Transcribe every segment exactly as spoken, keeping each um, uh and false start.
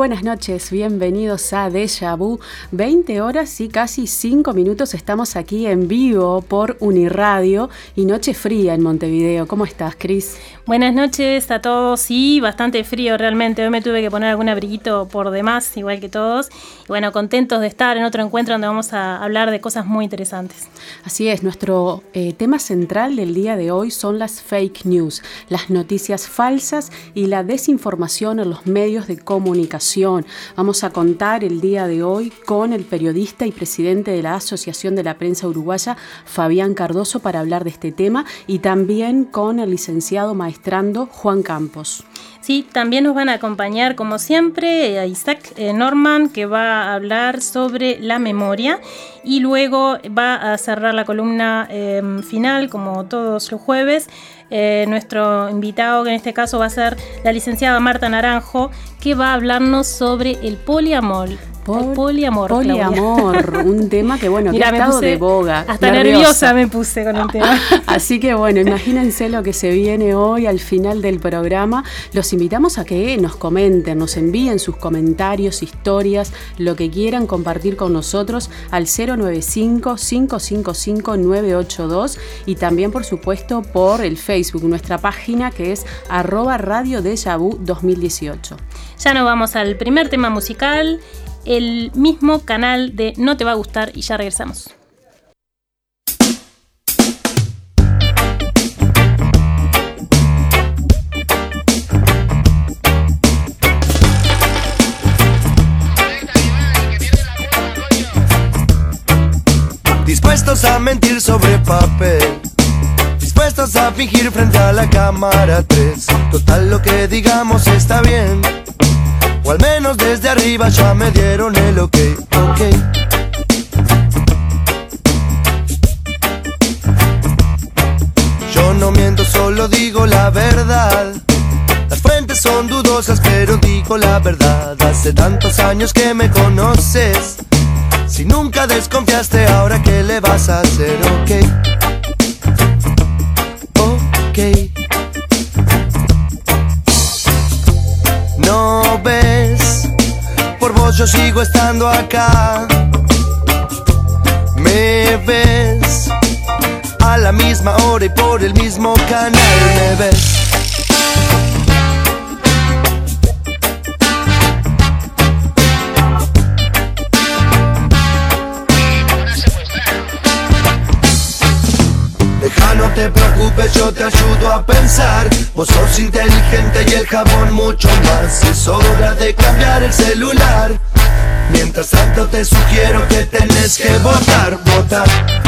buenas noches, bienvenidos a Déjà Vu. veinte horas y casi cinco minutos estamos aquí en vivo por Uniradio y noche fría en Montevideo. ¿Cómo estás, Cris? Buenas noches a todos. Sí, bastante frío realmente. Hoy me tuve que poner algún abriguito por demás, igual que todos. Y bueno, contentos de estar en otro encuentro donde vamos a hablar de cosas muy interesantes. Así es, nuestro eh, tema central del día de hoy son las fake news, las noticias falsas y la desinformación en los medios de comunicación. Vamos a contar el día de hoy con el periodista y presidente de la Asociación de la Prensa Uruguaya, Fabián Cardoso, para hablar de este tema, y también con el licenciado maestrando Juan Campos. Sí, también nos van a acompañar, como siempre, a Isaac eh, Norman, que va a hablar sobre la memoria, y luego va a cerrar la columna eh, final, como todos los jueves, eh, nuestro invitado, que en este caso va a ser la licenciada Marta Naranjo, que va a hablarnos sobre el poliamor. Por, el poliamor, poliamor, un tema que bueno, Mirá, que ha estado puse, de boga. Hasta nerviosa. nerviosa me puse con el tema. Así que bueno, imagínense lo que se viene hoy al final del programa. Los invitamos a que nos comenten, nos envíen sus comentarios, historias, lo que quieran compartir con nosotros al cero nueve cinco, cinco cinco cinco, nueve ocho dos, y también por supuesto por el Facebook, nuestra página que es arroba Radio Déjà Vu dos mil dieciocho. Ya nos vamos al primer tema musical, el mismo canal de No Te Va a Gustar, y ya regresamos. Dispuestos a mentir sobre papel, dispuestos a fingir frente a la cámara tres. Total, lo que digamos está bien, o al menos desde arriba ya me dieron el ok, ok. Yo no miento, solo digo la verdad. Las fuentes son dudosas, pero digo la verdad. Hace tantos años que me conoces, si nunca desconfiaste, ahora ¿qué le vas a hacer? Ok, ok. No ves, por vos yo sigo estando acá. Me ves a la misma hora y por el mismo canal. Me ves. Deja, no te preocupes, yo te ayudo a pensar. Vos sos inteligente y el jabón mucho más. Es hora de cambiar el celular. Mientras tanto te sugiero que tenés que votar, votar.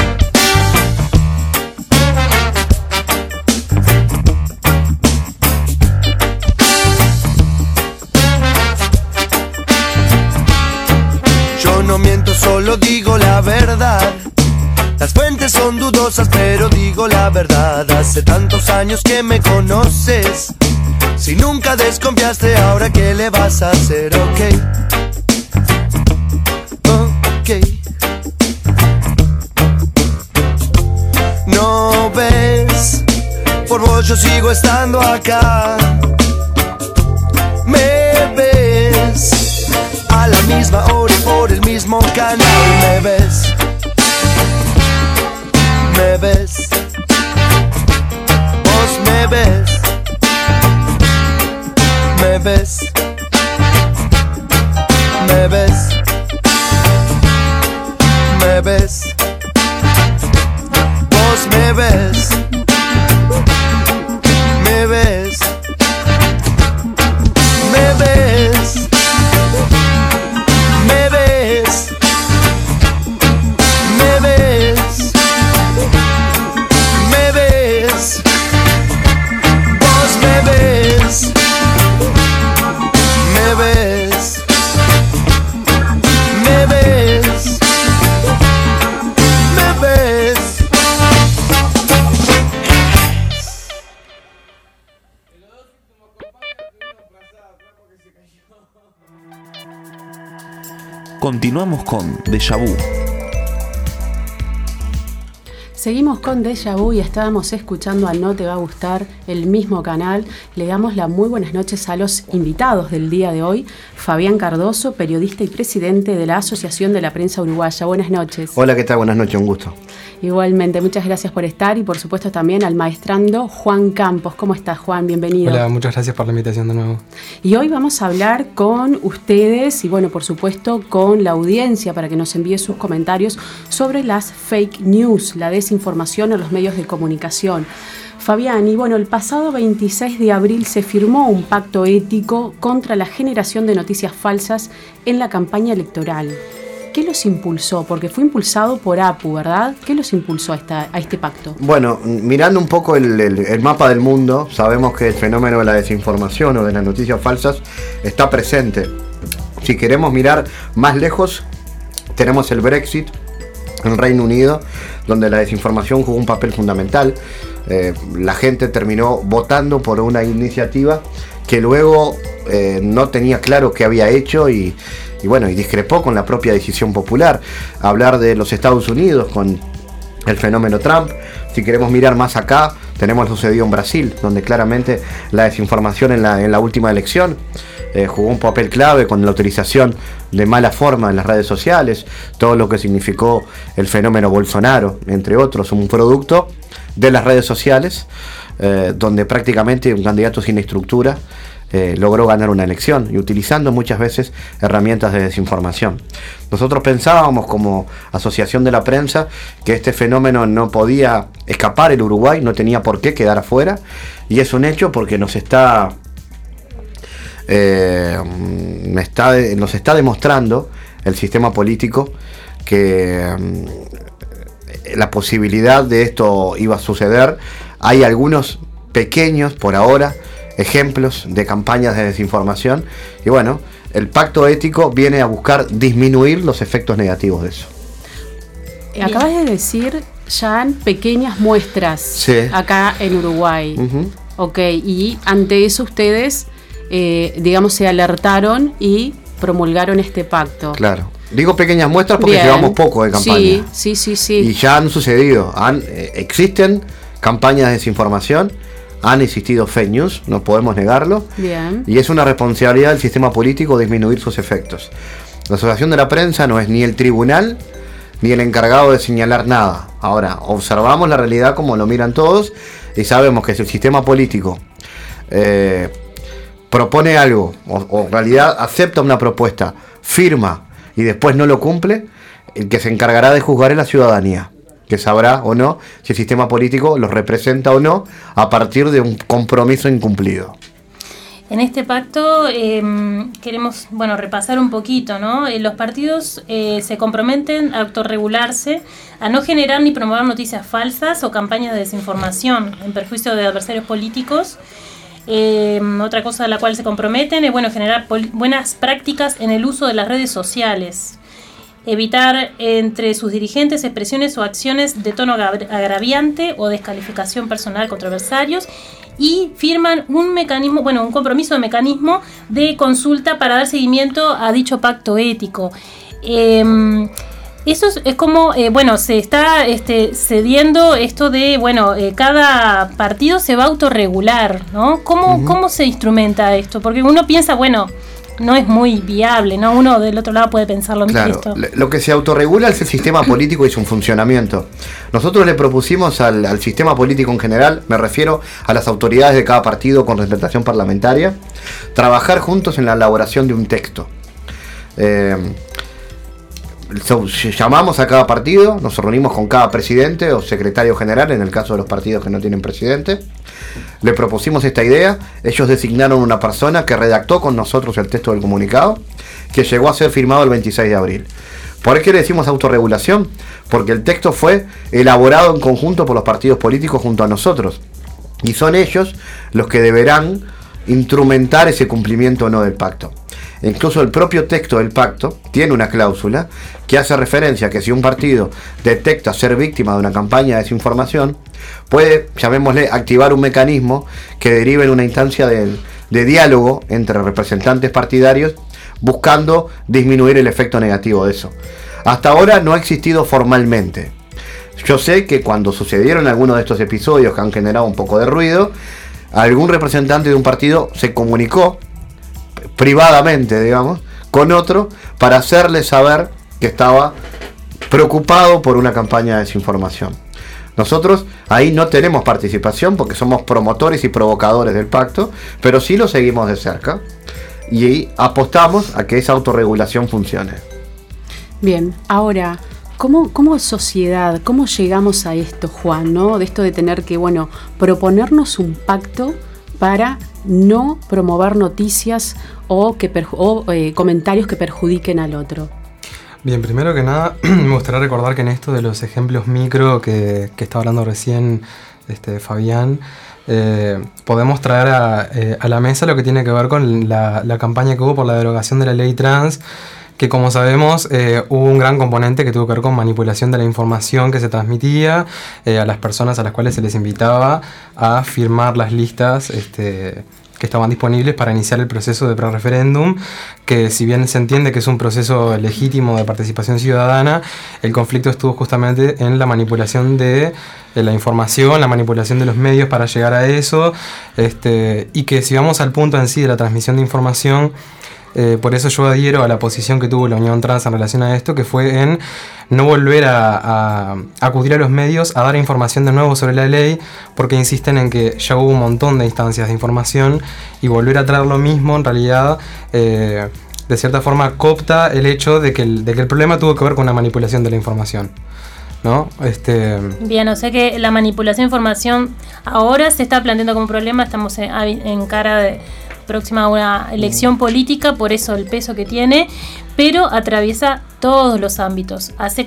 Yo no miento, solo digo la verdad. Las fuentes son dudosas, pero digo la verdad. Hace tantos años que me conoces, si nunca desconfiaste, ahora ¿qué le vas a hacer? Ok, ok. No ves, por vos yo sigo estando acá. Me ves a la misma hora y por el mismo canal. Me ves. Me ves, vos me ves, me ves, me ves, me ves, vos me ves, me ves, me ves, me ves, me ves. Me ves, vos me ves, me ves, me ves, me ves. Continuamos con Déjà Vu. Seguimos con Deja Vu y estábamos escuchando a No Te Va a Gustar, el mismo canal. Le damos las muy buenas noches a los invitados del día de hoy. Fabián Cardoso, periodista y presidente de la Asociación de la Prensa Uruguaya. Buenas noches. Hola, ¿qué tal? Buenas noches, un gusto. Igualmente, muchas gracias por estar y por supuesto también al maestrando Juan Campos. ¿Cómo estás, Juan? Bienvenido. Hola, muchas gracias por la invitación de nuevo. Y hoy vamos a hablar con ustedes y bueno, por supuesto con la audiencia para que nos envíe sus comentarios sobre las fake news, la desinformación en los medios de comunicación. Fabián, y bueno, el pasado veintiséis de abril se firmó un pacto ético contra la generación de noticias falsas en la campaña electoral. ¿Qué los impulsó? Porque fue impulsado por A P U, ¿verdad? ¿Qué los impulsó a, esta, a este pacto? Bueno, mirando un poco el, el, el mapa del mundo, sabemos que el fenómeno de la desinformación o de las noticias falsas está presente. Si queremos mirar más lejos, tenemos el Brexit en Reino Unido, donde la desinformación jugó un papel fundamental. Eh, la gente terminó votando por una iniciativa que luego eh, no tenía claro qué había hecho y, y bueno, y discrepó con la propia decisión popular. Hablar de los Estados Unidos con el fenómeno Trump. Si queremos mirar más acá, tenemos lo sucedido en Brasil, donde claramente la desinformación en la, en la última elección eh, jugó un papel clave con la utilización de mala forma en las redes sociales, todo lo que significó el fenómeno Bolsonaro, entre otros, un producto de las redes sociales, eh, donde prácticamente un candidato sin estructura eh, logró ganar una elección y utilizando muchas veces herramientas de desinformación. Nosotros pensábamos como Asociación de la Prensa que este fenómeno no podía escapar el Uruguay, no tenía por qué quedar afuera, y es un hecho porque nos está, eh, está nos está demostrando el sistema político que eh, la posibilidad de esto iba a suceder. Hay algunos pequeños, por ahora, ejemplos de campañas de desinformación y bueno, el pacto ético viene a buscar disminuir los efectos negativos de eso. Acabas de decir, Jan, pequeñas muestras sí. acá en Uruguay. Uh-huh. Ok, y ante eso ustedes, eh, digamos, se alertaron y promulgaron este pacto. Claro. Digo pequeñas muestras porque Bien. llevamos poco de campaña. Sí, sí, sí, sí. Y ya han sucedido. Han, eh, existen campañas de desinformación, han existido fake news, no podemos negarlo. Bien. Y es una responsabilidad del sistema político disminuir sus efectos. La Asociación de la Prensa no es ni el tribunal ni el encargado de señalar nada. Ahora, observamos la realidad como lo miran todos y sabemos que si el sistema político eh, propone algo o, o en realidad acepta una propuesta, firma y después no lo cumple, el que se encargará de juzgar es la ciudadanía, que sabrá o no si el sistema político los representa o no a partir de un compromiso incumplido. En este pacto eh, queremos bueno repasar un poquito, ¿no? Eh, los partidos eh, se comprometen a autorregularse, a no generar ni promover noticias falsas o campañas de desinformación en perjuicio de adversarios políticos. Eh, otra cosa a la cual se comprometen es bueno generar pol- buenas prácticas en el uso de las redes sociales. Evitar entre sus dirigentes expresiones o acciones de tono agraviante o descalificación personal contra adversarios y firman un mecanismo, bueno, un compromiso de mecanismo de consulta para dar seguimiento a dicho pacto ético. Eh, eso es, es como, eh, bueno, se está este, cediendo esto de, bueno, eh, cada partido se va a autorregular, ¿no? ¿Cómo, uh-huh. ¿Cómo se instrumenta esto? Porque uno piensa, bueno, no es muy viable, ¿no? Uno del otro lado puede pensar lo mismo. Claro, lo que se autorregula es el sistema político y su funcionamiento. Nosotros le propusimos al, al sistema político en general, me refiero a las autoridades de cada partido con representación parlamentaria, trabajar juntos en la elaboración de un texto. Eh, llamamos a cada partido, nos reunimos con cada presidente o secretario general, en el caso de los partidos que no tienen presidente. Le propusimos esta idea, ellos designaron una persona que redactó con nosotros el texto del comunicado, que llegó a ser firmado el veintiséis de abril. ¿Por qué le decimos autorregulación? Porque el texto fue elaborado en conjunto por los partidos políticos junto a nosotros, y son ellos los que deberán instrumentar ese cumplimiento o no del pacto. Incluso el propio texto del pacto tiene una cláusula que hace referencia a que si un partido detecta ser víctima de una campaña de desinformación, puede, llamémosle, activar un mecanismo que derive en una instancia de, de diálogo entre representantes partidarios buscando disminuir el efecto negativo de eso. Hasta ahora no ha existido formalmente. Yo sé que cuando sucedieron algunos de estos episodios que han generado un poco de ruido, algún representante de un partido se comunicó privadamente, digamos, con otro para hacerle saber que estaba preocupado por una campaña de desinformación. Nosotros ahí no tenemos participación porque somos promotores y provocadores del pacto, pero sí lo seguimos de cerca y apostamos a que esa autorregulación funcione. Bien, ahora, ¿cómo, cómo sociedad, cómo llegamos a esto, Juan, ¿no? De esto de tener que, bueno, proponernos un pacto para no promover noticias o, que perju- o eh, comentarios que perjudiquen al otro? Bien, primero que nada, me gustaría recordar que en esto de los ejemplos micro que, que estaba hablando recién este, Fabián, eh, podemos traer a, eh, a la mesa lo que tiene que ver con la, la campaña que hubo por la derogación de la ley trans, que como sabemos eh, hubo un gran componente que tuvo que ver con manipulación de la información que se transmitía eh, a las personas a las cuales se les invitaba a firmar las listas este, que estaban disponibles para iniciar el proceso de pre-referéndum, que si bien se entiende que es un proceso legítimo de participación ciudadana, el conflicto estuvo justamente en la manipulación de, de la información, la manipulación de los medios para llegar a eso, este, y que si vamos al punto en sí de la transmisión de información, Eh, por eso yo adhiero a la posición que tuvo la Unión Trans en relación a esto, que fue en no volver a, a, a acudir a los medios a dar información de nuevo sobre la ley, porque insisten en que ya hubo un montón de instancias de información y volver a traer lo mismo en realidad eh, de cierta forma coopta el hecho de que el, de que el problema tuvo que ver con la manipulación de la información, ¿no? Este... Bien, o sea que la manipulación de información ahora se está planteando como problema, estamos en, en cara de próxima a una elección política, por eso el peso que tiene, pero atraviesa todos los ámbitos, hace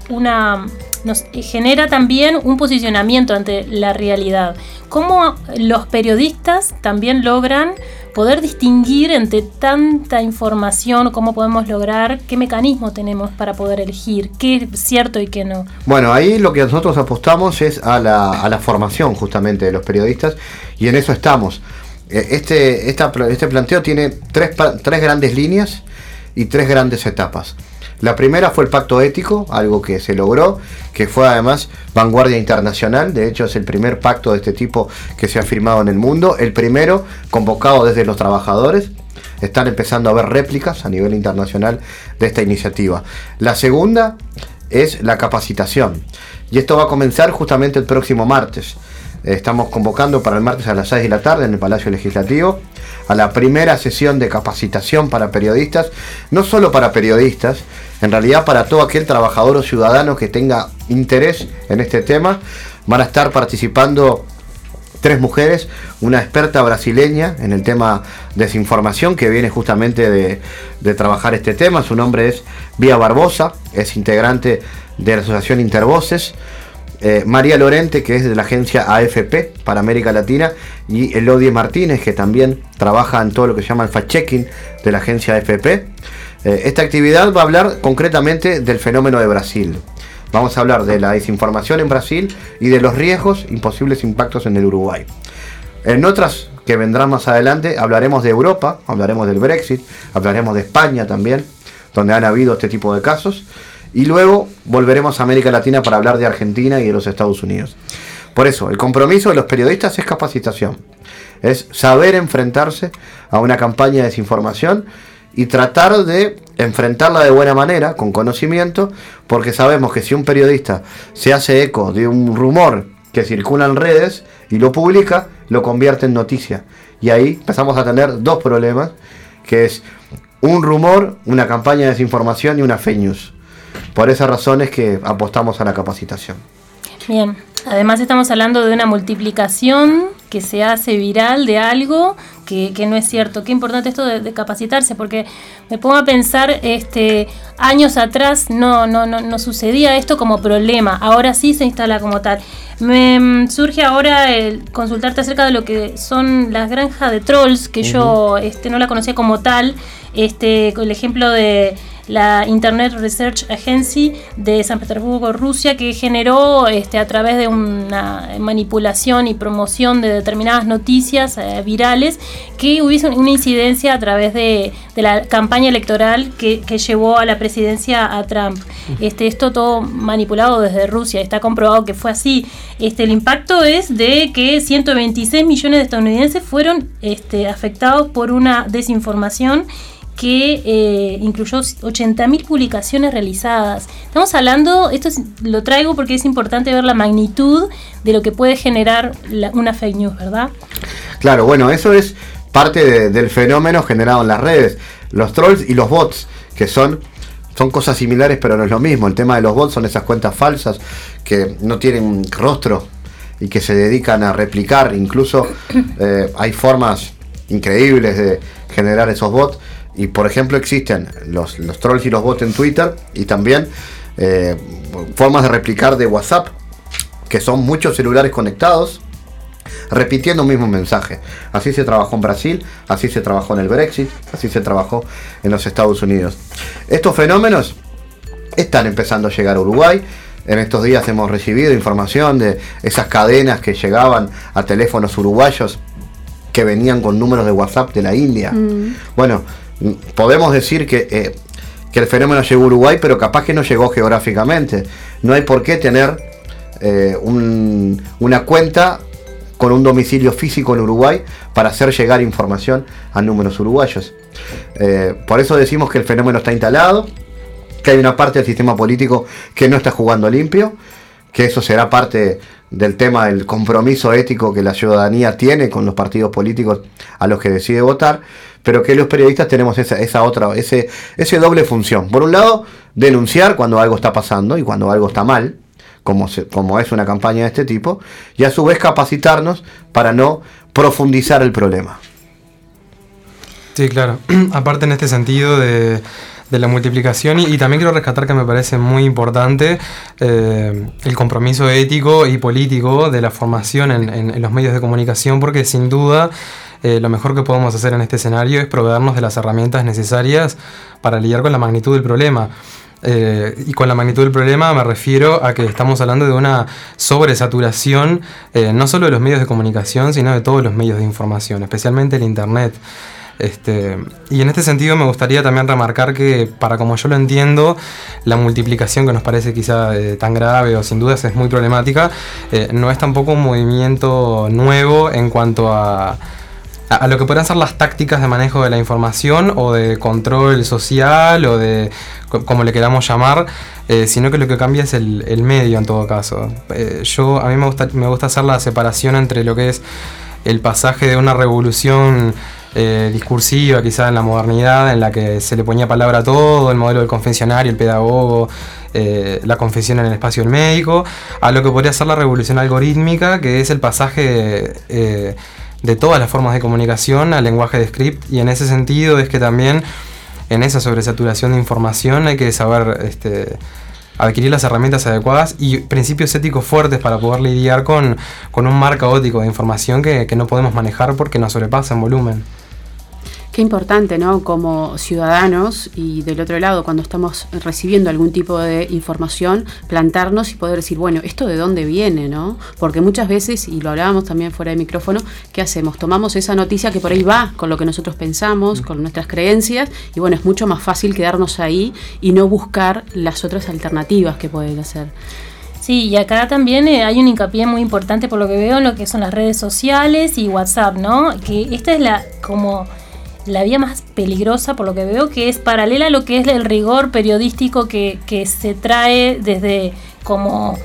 una nos genera también un posicionamiento ante la realidad. ¿Cómo los periodistas también logran poder distinguir entre tanta información? ¿Cómo podemos lograr? ¿Qué mecanismo tenemos para poder elegir? ¿Qué es cierto y qué no? Bueno, ahí lo que nosotros apostamos es a la, a la formación justamente de los periodistas, y en eso estamos. Este, esta, este planteo tiene tres, tres grandes líneas y tres grandes etapas. La primera fue el pacto ético, algo que se logró, que fue además vanguardia internacional. De hecho, es el primer pacto de este tipo que se ha firmado en el mundo. El primero convocado desde los trabajadores. Están empezando a haber réplicas a nivel internacional de esta iniciativa. La segunda es la capacitación. Y esto va a comenzar justamente el próximo martes. Estamos convocando para el martes a las seis de la tarde en el Palacio Legislativo a la primera sesión de capacitación para periodistas, no solo para periodistas, en realidad para todo aquel trabajador o ciudadano que tenga interés en este tema. Van a estar participando tres mujeres, una experta brasileña en el tema desinformación que viene justamente de, de trabajar este tema. Su nombre es Bia Barbosa, es integrante de la Asociación Intervoces. Eh, María Lorente, que es de la agencia A F P para América Latina, y Elodie Martínez, que también trabaja en todo lo que se llama el fact-checking de la agencia A F P. Eh, esta actividad va a hablar concretamente del fenómeno de Brasil. Vamos a hablar de la desinformación en Brasil y de los riesgos y posibles impactos en el Uruguay. En otras que vendrán más adelante hablaremos de Europa, hablaremos del Brexit, hablaremos de España también, donde han habido este tipo de casos. Y luego volveremos a América Latina para hablar de Argentina y de los Estados Unidos. Por eso, el compromiso de los periodistas es capacitación. Es saber enfrentarse a una campaña de desinformación y tratar de enfrentarla de buena manera, con conocimiento, porque sabemos que si un periodista se hace eco de un rumor que circula en redes y lo publica, lo convierte en noticia. Y ahí empezamos a tener dos problemas, que es un rumor, una campaña de desinformación y una fake news. Por esas razones que apostamos a la capacitación. Bien, además estamos hablando de una multiplicación que se hace viral de algo que, que no es cierto. Qué importante esto de, de capacitarse, porque me pongo a pensar, este, años atrás no, no, no, no sucedía esto como problema, ahora sí se instala como tal. Me surge ahora el consultarte acerca de lo que son las granjas de trolls, que uh-huh. yo este, no la conocía como tal, este, con el ejemplo de la Internet Research Agency de San Petersburgo, Rusia, que generó este, a través de una manipulación y promoción de determinadas noticias eh, virales, que hubiese una incidencia a través de, de la campaña electoral que, que llevó a la presidencia a Trump. Este, esto todo manipulado desde Rusia, está comprobado que fue así. Este, el impacto es de que ciento veintiséis millones de estadounidenses fueron este, afectados por una desinformación que eh, incluyó ochenta mil publicaciones realizadas. Estamos hablando, esto es, lo traigo porque es importante ver la magnitud de lo que puede generar la, una fake news, ¿verdad? Claro, bueno, eso es parte de, del fenómeno generado en las redes. Los trolls y los bots, que son, son cosas similares pero no es lo mismo. El tema de los bots son esas cuentas falsas que no tienen rostro y que se dedican a replicar. Incluso eh, hay formas increíbles de generar esos bots. Y por ejemplo existen los, los trolls y los bots en Twitter, y también eh, formas de replicar de WhatsApp, que son muchos celulares conectados repitiendo un mismo mensaje. Así se trabajó en Brasil, así se trabajó en el Brexit, así se trabajó en los Estados Unidos. Estos fenómenos están empezando a llegar a Uruguay. En estos días hemos recibido información de esas cadenas que llegaban a teléfonos uruguayos que venían con números de WhatsApp de la India. Mm. Bueno, podemos decir que, eh, que el fenómeno llegó a Uruguay, pero capaz que no llegó geográficamente. No hay por qué tener eh, un, una cuenta con un domicilio físico en Uruguay para hacer llegar información a números uruguayos. Eh, por eso decimos que el fenómeno está instalado, que hay una parte del sistema político que no está jugando limpio, que eso será parte del tema del compromiso ético que la ciudadanía tiene con los partidos políticos a los que decide votar, pero que los periodistas tenemos esa, esa otra, ese, ese doble función. Por un lado, denunciar cuando algo está pasando y cuando algo está mal, como, se, como es una campaña de este tipo, y a su vez capacitarnos para no profundizar el problema. Sí, claro. Aparte en este sentido de... de la multiplicación y, y también quiero rescatar que me parece muy importante eh, el compromiso ético y político de la formación en, en, en los medios de comunicación, porque sin duda eh, lo mejor que podemos hacer en este escenario es proveernos de las herramientas necesarias para lidiar con la magnitud del problema. Eh, y con la magnitud del problema me refiero a que estamos hablando de una sobresaturación eh, no solo de los medios de comunicación, sino de todos los medios de información, especialmente el Internet. Este, y en este sentido me gustaría también remarcar que, para como yo lo entiendo, la multiplicación, que nos parece quizá eh, tan grave o sin dudas es muy problemática, eh, no es tampoco un movimiento nuevo en cuanto a, a, a lo que podrían ser las tácticas de manejo de la información o de control social o de como le queramos llamar, eh, sino que lo que cambia es el, el medio en todo caso. Eh, yo a mí me gusta, me gusta hacer la separación entre lo que es el pasaje de una revolución Eh, discursiva, quizá en la modernidad, en la que se le ponía palabra a todo, el modelo del confesionario, el pedagogo, eh, la confesión en el espacio del médico, a lo que podría ser la revolución algorítmica, que es el pasaje eh, de todas las formas de comunicación al lenguaje de script, y en ese sentido es que también en esa sobresaturación de información hay que saber este, adquirir las herramientas adecuadas y principios éticos fuertes para poder lidiar con, con un mar caótico de información que, que no podemos manejar porque nos sobrepasa en volumen. Qué importante, ¿no? Como ciudadanos y del otro lado, cuando estamos recibiendo algún tipo de información, plantarnos y poder decir, bueno, ¿esto de dónde viene, no? Porque muchas veces, y lo hablábamos también fuera de micrófono, ¿qué hacemos? Tomamos esa noticia que por ahí va con lo que nosotros pensamos, con nuestras creencias, y bueno, es mucho más fácil quedarnos ahí y no buscar las otras alternativas que pueden hacer. Sí, y acá también eh, hay un hincapié muy importante por lo que veo en lo que son las redes sociales y WhatsApp, ¿no? Que esta es la como... la vía más peligrosa, por lo que veo, que es paralela a lo que es el rigor periodístico que, que se trae desde como,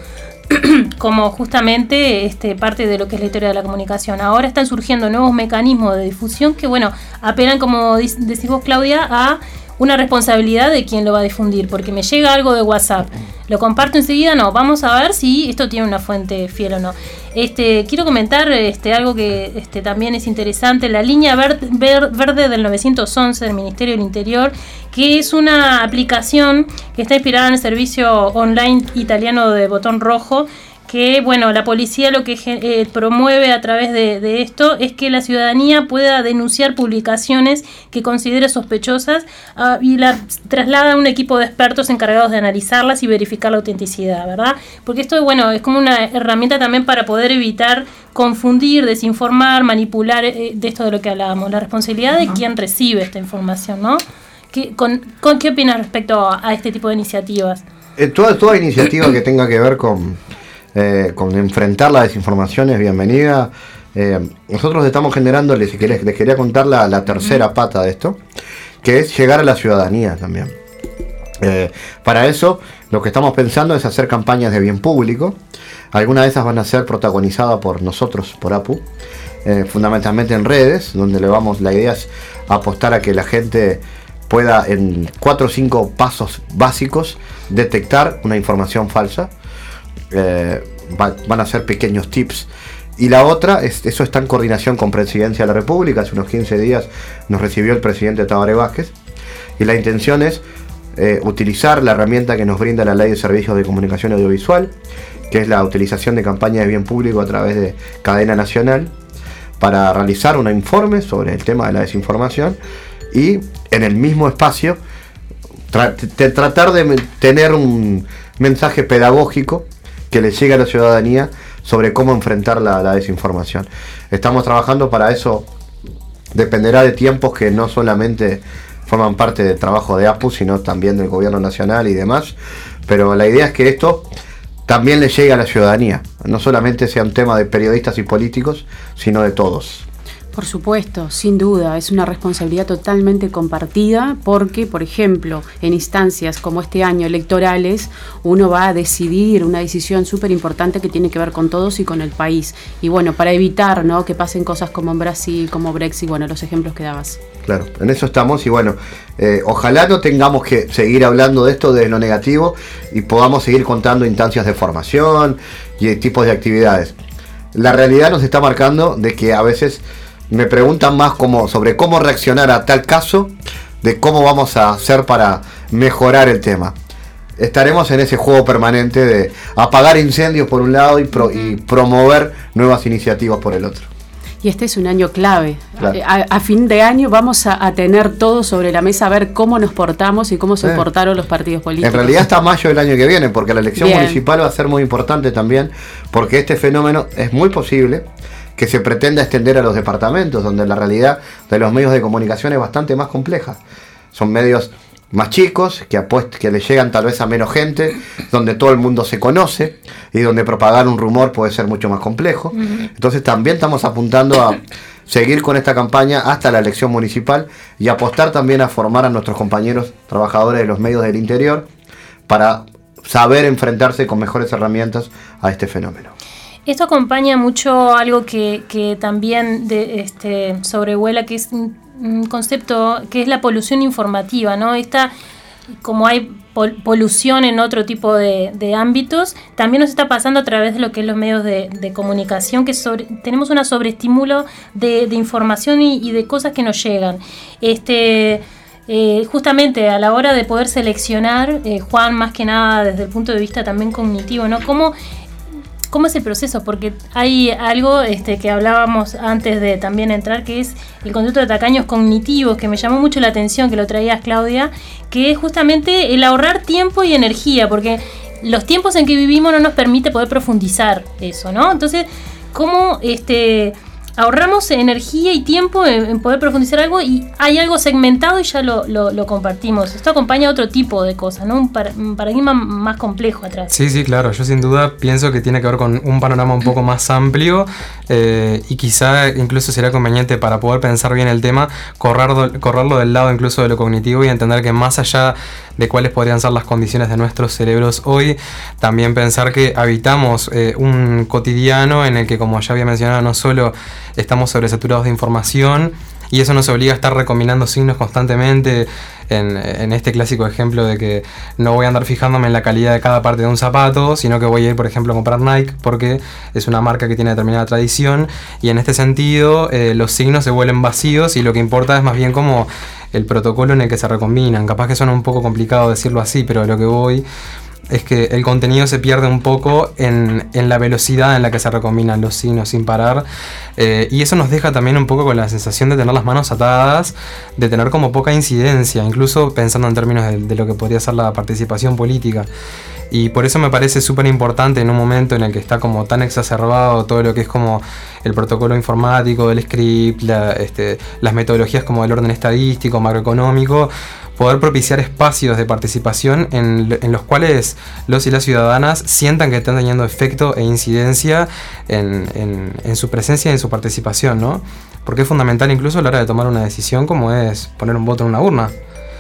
como justamente este, parte de lo que es la historia de la comunicación. Ahora están surgiendo nuevos mecanismos de difusión que, bueno, apelan, como decís vos, Claudia, a una responsabilidad de quien lo va a difundir, porque me llega algo de WhatsApp, lo comparto enseguida, no, vamos a ver si esto tiene una fuente fiel o no. Este, quiero comentar este, algo que este, también es interesante, la línea verde, verde del novecientos once del Ministerio del Interior, que es una aplicación que está inspirada en el servicio online italiano de Botón Rojo, que, bueno, la policía lo que eh, promueve a través de, de esto es que la ciudadanía pueda denunciar publicaciones que considere sospechosas uh, y la traslada a un equipo de expertos encargados de analizarlas y verificar la autenticidad, ¿verdad? Porque esto, bueno, es como una herramienta también para poder evitar confundir, desinformar, manipular, eh, de esto de lo que hablábamos, la responsabilidad de quien recibe esta información, ¿no? ¿Qué, con, con, ¿qué opinas respecto a, a este tipo de iniciativas? Eh, toda, toda iniciativa que tenga que ver con, eh, con enfrentar la desinformación es bienvenida. Eh, nosotros estamos generando, les, les, les quería contar la, la tercera pata de esto, que es llegar a la ciudadanía también. Eh, para eso, lo que estamos pensando es hacer campañas de bien público. Algunas de esas van a ser protagonizadas por nosotros, por APU, eh, fundamentalmente en redes, donde le vamos, la idea es apostar a que la gente pueda en cuatro o cinco pasos básicos detectar una información falsa. Eh, va, van a ser pequeños tips. Y la otra, es, eso está en coordinación con Presidencia de la República. Hace unos quince días nos recibió el presidente Tabaré Vázquez. Y la intención es eh, utilizar la herramienta que nos brinda la Ley de Servicios de Comunicación Audiovisual, que es la utilización de campañas de bien público a través de cadena nacional, para realizar un informe sobre el tema de la desinformación y en el mismo espacio tra- t- tratar de tener un mensaje pedagógico que le llegue a la ciudadanía sobre cómo enfrentar la, la desinformación. Estamos trabajando para eso, dependerá de tiempos que no solamente forman parte del trabajo de APU, sino también del gobierno nacional y demás, pero la idea es que esto también le llegue a la ciudadanía, no solamente sea un tema de periodistas y políticos, sino de todos. Por supuesto, sin duda, es una responsabilidad totalmente compartida porque, por ejemplo, en instancias como este año electorales, uno va a decidir una decisión súper importante que tiene que ver con todos y con el país. Y bueno, para evitar, ¿no?, que pasen cosas como en Brasil, como Brexit, bueno, los ejemplos que dabas. Claro, en eso estamos y bueno, eh, ojalá no tengamos que seguir hablando de esto desde lo negativo y podamos seguir contando instancias de formación y tipos de actividades. La realidad nos está marcando de que a veces me preguntan más como sobre cómo reaccionar a tal caso, de cómo vamos a hacer para mejorar el tema. Estaremos en ese juego permanente de apagar incendios por un lado y, pro, y promover nuevas iniciativas por el otro. Y este es un año clave. Claro. A, a fin de año vamos a, a tener todo sobre la mesa, a ver cómo nos portamos y cómo se eh. portaron los partidos políticos. En realidad hasta mayo del año que viene, porque la elección Bien. municipal va a ser muy importante también, porque este fenómeno es muy posible que se pretenda extender a los departamentos, donde la realidad de los medios de comunicación es bastante más compleja. Son medios más chicos, que, apuest- que le llegan tal vez a menos gente, donde todo el mundo se conoce y donde propagar un rumor puede ser mucho más complejo. Uh-huh. Entonces también estamos apuntando a seguir con esta campaña hasta la elección municipal y apostar también a formar a nuestros compañeros trabajadores de los medios del interior para saber enfrentarse con mejores herramientas a este fenómeno. Esto acompaña mucho algo que, que también de, este, sobrevuela, que es un, un concepto que es la polución informativa, ¿no? Esta, como hay pol- polución en otro tipo de, de ámbitos, también nos está pasando a través de lo que es los medios de, de comunicación, que sobre, tenemos un sobreestímulo de, de información y, y de cosas que nos llegan. Este... Eh, justamente a la hora de poder seleccionar, eh, Juan, más que nada desde el punto de vista también cognitivo, ¿no? ¿Cómo, cómo es el proceso? Porque hay algo este, que hablábamos antes de también entrar, que es el concepto de tacaños cognitivos, que me llamó mucho la atención, que lo traías, Claudia, que es justamente el ahorrar tiempo y energía, porque los tiempos en que vivimos no nos permite poder profundizar eso, ¿no? Entonces, ¿cómo este... ahorramos energía y tiempo en, en poder profundizar algo y hay algo segmentado y ya lo, lo, lo compartimos? Esto acompaña a otro tipo de cosas, ¿no? Un, par, un paradigma más complejo atrás. Sí, sí, claro. Yo sin duda pienso que tiene que ver con un panorama un poco más amplio eh, y quizá incluso será conveniente para poder pensar bien el tema, correr, correrlo del lado incluso de lo cognitivo y entender que más allá de cuáles podrían ser las condiciones de nuestros cerebros hoy, también pensar que habitamos eh, un cotidiano en el que, como ya había mencionado, no solo estamos sobresaturados de información y eso nos obliga a estar recombinando signos constantemente en, en este clásico ejemplo de que no voy a andar fijándome en la calidad de cada parte de un zapato, sino que voy a ir, por ejemplo, a comprar Nike porque es una marca que tiene determinada tradición y en este sentido eh, los signos se vuelven vacíos y lo que importa es más bien como el protocolo en el que se recombinan. Capaz que suena un poco complicado decirlo así, pero a lo que voy es que el contenido se pierde un poco en, en la velocidad en la que se recombinan los signos sin parar, eh, y eso nos deja también un poco con la sensación de tener las manos atadas, de tener como poca incidencia, incluso pensando en términos de, de lo que podría ser la participación política. Y por eso me parece súper importante en un momento en el que está como tan exacerbado todo lo que es como el protocolo informático, del script, la, este, las metodologías como del orden estadístico, macroeconómico, poder propiciar espacios de participación en, en los cuales los y las ciudadanas sientan que están teniendo efecto e incidencia en, en, en su presencia y en su participación, ¿no? Porque es fundamental incluso a la hora de tomar una decisión como es poner un voto en una urna.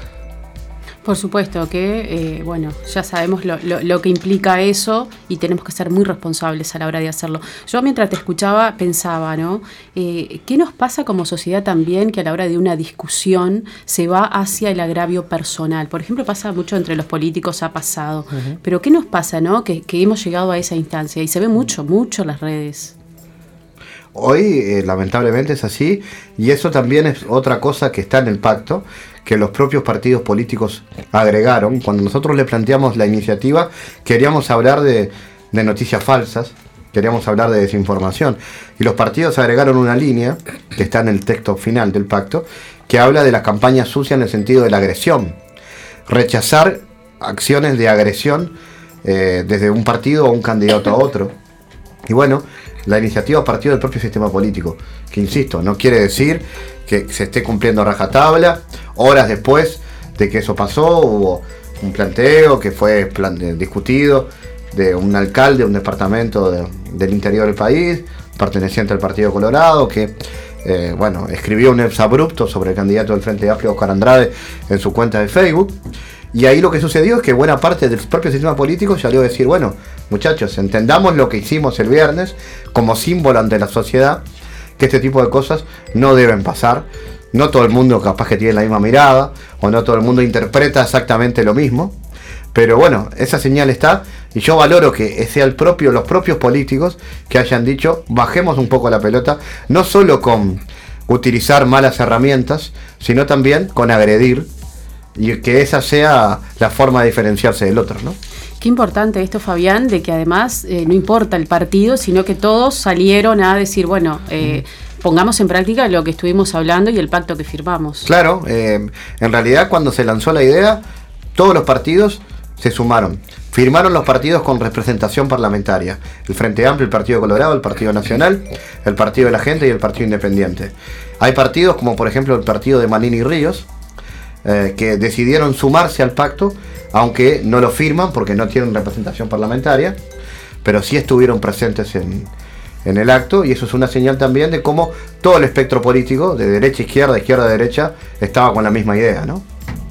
Por supuesto que, eh, bueno, ya sabemos lo, lo, lo que implica eso y tenemos que ser muy responsables a la hora de hacerlo. Yo mientras te escuchaba pensaba, ¿no? Eh, ¿Qué nos pasa como sociedad también que a la hora de una discusión se va hacia el agravio personal? Por ejemplo, pasa mucho entre los políticos, ha pasado. Uh-huh. Pero ¿qué nos pasa, no? Que, que hemos llegado a esa instancia y se ve mucho, mucho en las redes. Hoy, eh, lamentablemente, es así, y eso también es otra cosa que está en el pacto, que los propios partidos políticos agregaron. Cuando nosotros le planteamos la iniciativa, queríamos hablar de, de noticias falsas, queríamos hablar de desinformación, y los partidos agregaron una línea, que está en el texto final del pacto, que habla de las campañas sucias en el sentido de la agresión. Rechazar acciones de agresión eh, desde un partido o un candidato a otro. Y bueno, la iniciativa partió del propio sistema político, que insisto, no quiere decir que se esté cumpliendo a rajatabla. Horas después de que eso pasó, hubo un planteo que fue plan de, discutido de un alcalde de un departamento de, del interior del país, perteneciente al Partido Colorado, que eh, bueno, escribió un exabrupto sobre el candidato del Frente Amplio, Oscar Andrade, en su cuenta de Facebook. Y ahí lo que sucedió es que buena parte del propio sistema político salió a decir, bueno, muchachos, entendamos lo que hicimos el viernes como símbolo ante la sociedad, que este tipo de cosas no deben pasar. No todo el mundo capaz que tiene la misma mirada, o no todo el mundo interpreta exactamente lo mismo, pero bueno, esa señal está, y yo valoro que sea el propio, los propios políticos que hayan dicho, bajemos un poco la pelota, no solo con utilizar malas herramientas, sino también con agredir, y que esa sea la forma de diferenciarse del otro, ¿no? Qué importante esto, Fabián, de que además eh, no importa el partido, sino que todos salieron a decir, bueno, eh, pongamos en práctica lo que estuvimos hablando y el pacto que firmamos. Claro, eh, en realidad cuando se lanzó la idea, todos los partidos se sumaron. Firmaron los partidos con representación parlamentaria. El Frente Amplio, el Partido Colorado, el Partido Nacional, el Partido de la Gente y el Partido Independiente. Hay partidos como por ejemplo el Partido de Manini Ríos, Eh, que decidieron sumarse al pacto, aunque no lo firman porque no tienen representación parlamentaria, pero sí estuvieron presentes en, en el acto, y eso es una señal también de cómo todo el espectro político, de derecha a izquierda, izquierda a derecha, estaba con la misma idea, ¿no?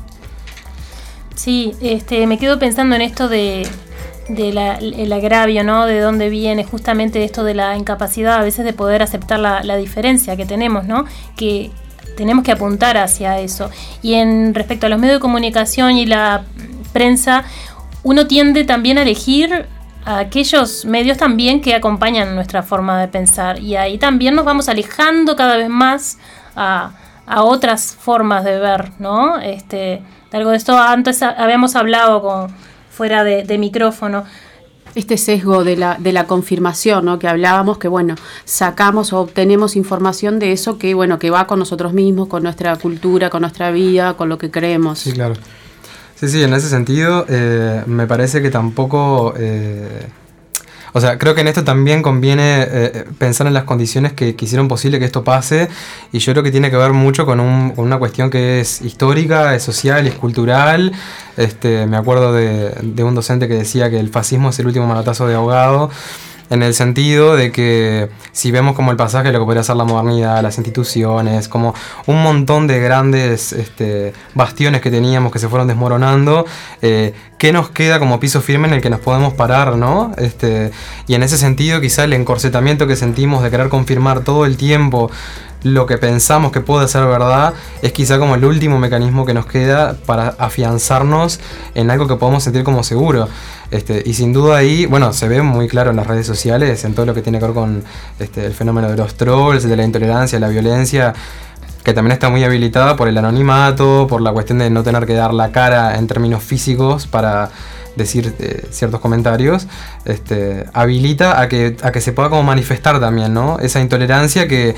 Sí, este, me quedo pensando en esto de, de la, el agravio, ¿no? De dónde viene justamente esto de la incapacidad a veces de poder aceptar la, la diferencia que tenemos, ¿no? Que tenemos que apuntar hacia eso. Y en respecto a los medios de comunicación y la prensa, uno tiende también a elegir a aquellos medios también que acompañan nuestra forma de pensar. Y ahí también nos vamos alejando cada vez más a, a otras formas de ver, ¿no? Este, algo de esto antes habíamos hablado con, fuera de, de micrófono. Este sesgo de la, de la confirmación, ¿no? Que hablábamos, que bueno, sacamos o obtenemos información de eso que bueno, que va con nosotros mismos, con nuestra cultura, con nuestra vida, con lo que creemos. Sí, claro. Sí, sí, en ese sentido eh, me parece que tampoco... Eh, o sea, creo que en esto también conviene eh, pensar en las condiciones que, que hicieron posible que esto pase, y yo creo que tiene que ver mucho con, un, con una cuestión que es histórica, es social, es cultural. Este, me acuerdo de, de un docente que decía que el fascismo es el último manotazo de ahogado, en el sentido de que si vemos como el pasaje de lo que podría ser la modernidad, las instituciones, como un montón de grandes este, bastiones que teníamos que se fueron desmoronando, eh, ¿qué nos queda como piso firme en el que nos podemos parar, ¿no? Este, y en ese sentido quizá el encorsetamiento que sentimos de querer confirmar todo el tiempo lo que pensamos que puede ser verdad es quizá como el último mecanismo que nos queda para afianzarnos en algo que podemos sentir como seguro. Este, y sin duda ahí, bueno, se ve muy claro en las redes sociales, en todo lo que tiene que ver con este, el fenómeno de los trolls, de la intolerancia, de la violencia, que también está muy habilitada por el anonimato, por la cuestión de no tener que dar la cara en términos físicos para decir eh, ciertos comentarios, este, habilita a que, a que se pueda como manifestar también, ¿no? Esa intolerancia que,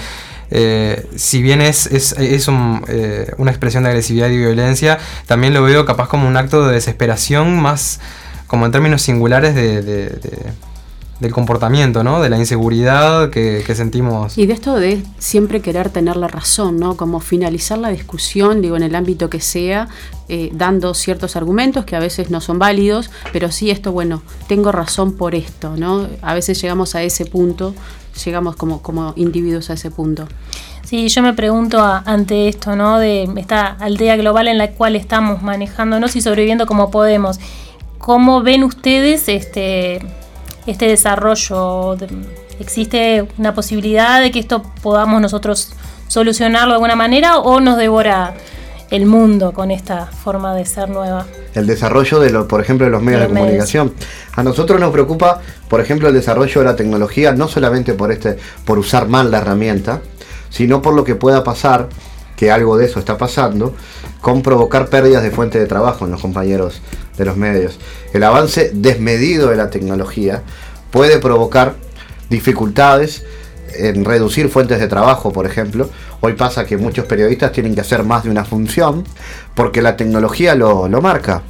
eh, si bien es, es, es un, eh, una expresión de agresividad y violencia, también lo veo capaz como un acto de desesperación, más como en términos singulares de, de, de, del comportamiento, ¿no? De la inseguridad que, que sentimos. Y de esto de siempre querer tener la razón, ¿no? Como finalizar la discusión, digo, en el ámbito que sea, eh, dando ciertos argumentos que a veces no son válidos, pero sí esto, bueno, tengo razón por esto, ¿no? A veces llegamos a ese punto, llegamos como, como individuos a ese punto. Sí, yo me pregunto a, ante esto, ¿no? De esta aldea global en la cual estamos manejándonos y sobreviviendo como podemos. ¿Cómo ven ustedes este, este desarrollo? ¿Existe una posibilidad de que esto podamos nosotros solucionarlo de alguna manera o nos devora el mundo con esta forma de ser nueva? El desarrollo, de lo, por ejemplo, de los medios de, de comunicación. A nosotros nos preocupa, por ejemplo, el desarrollo de la tecnología, no solamente por, este, por usar mal la herramienta, sino por lo que pueda pasar, que algo de eso está pasando, con provocar pérdidas de fuente de trabajo en los compañeros de los medios. El avance desmedido de la tecnología puede provocar dificultades en reducir fuentes de trabajo, por ejemplo. Hoy pasa que muchos periodistas tienen que hacer más de una función porque la tecnología lo, lo marca.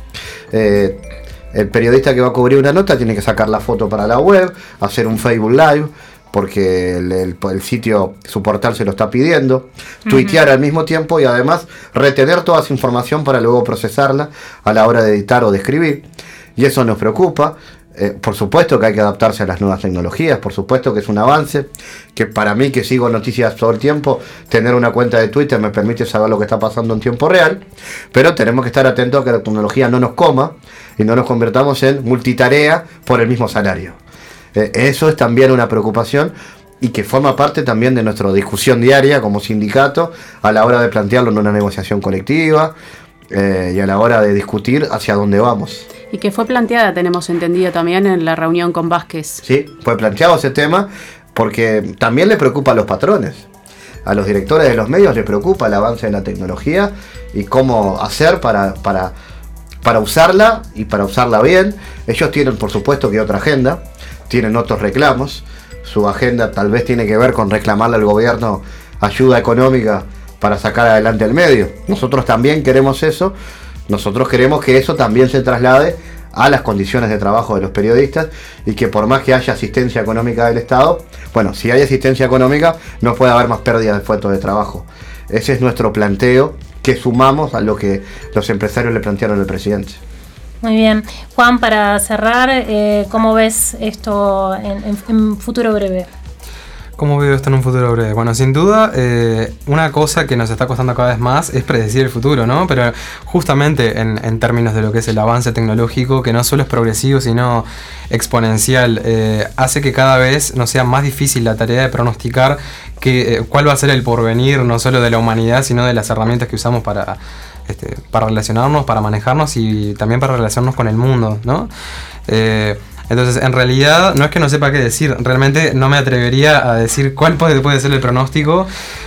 Eh, el periodista que va a cubrir una nota tiene que sacar la foto para la web, hacer un Facebook Live, porque el, el, el sitio, su portal se lo está pidiendo, uh-huh. tuitear al mismo tiempo y además retener toda esa información para luego procesarla a la hora de editar o de escribir. Y eso nos preocupa. Eh, por supuesto que hay que adaptarse a las nuevas tecnologías, por supuesto que es un avance, que para mí, que sigo noticias todo el tiempo, tener una cuenta de Twitter me permite saber lo que está pasando en tiempo real, pero tenemos que estar atentos a que la tecnología no nos coma y no nos convertamos en multitarea por el mismo salario. Eh, eso es también una preocupación y que forma parte también de nuestra discusión diaria como sindicato a la hora de plantearlo en una negociación colectiva eh, y a la hora de discutir hacia dónde vamos. Y que fue planteada, tenemos entendido, también en la reunión con Vázquez. Sí, fue planteado ese tema porque también le preocupa a los patrones. A los directores de los medios les preocupa el avance de la tecnología y cómo hacer para, para, para usarla y para usarla bien. Ellos tienen, por supuesto, que otra agenda, tienen otros reclamos. Su agenda tal vez tiene que ver con reclamarle al gobierno ayuda económica para sacar adelante el medio. Nosotros también queremos eso. Nosotros queremos que eso también se traslade a las condiciones de trabajo de los periodistas y que por más que haya asistencia económica del Estado, bueno, si hay asistencia económica no puede haber más pérdidas de puestos de trabajo. Ese es nuestro planteo que sumamos a lo que los empresarios le plantearon al presidente. Muy bien. Juan, para cerrar, eh, ¿cómo ves esto en, en, en futuro breve? ¿Cómo veo esto en un futuro breve? Bueno, sin duda, eh, una cosa que nos está costando cada vez más es predecir el futuro, ¿no? Pero justamente en, en términos de lo que es el avance tecnológico, que no solo es progresivo, sino exponencial, eh, hace que cada vez nos sea más difícil la tarea de pronosticar que, eh, cuál va a ser el porvenir, no solo de la humanidad, sino de las herramientas que usamos para, este, para relacionarnos, para manejarnos y también para relacionarnos con el mundo, ¿no? Eh, Entonces, en realidad, no es que no sepa qué decir, realmente no me atrevería a decir cuál puede, puede ser el pronóstico,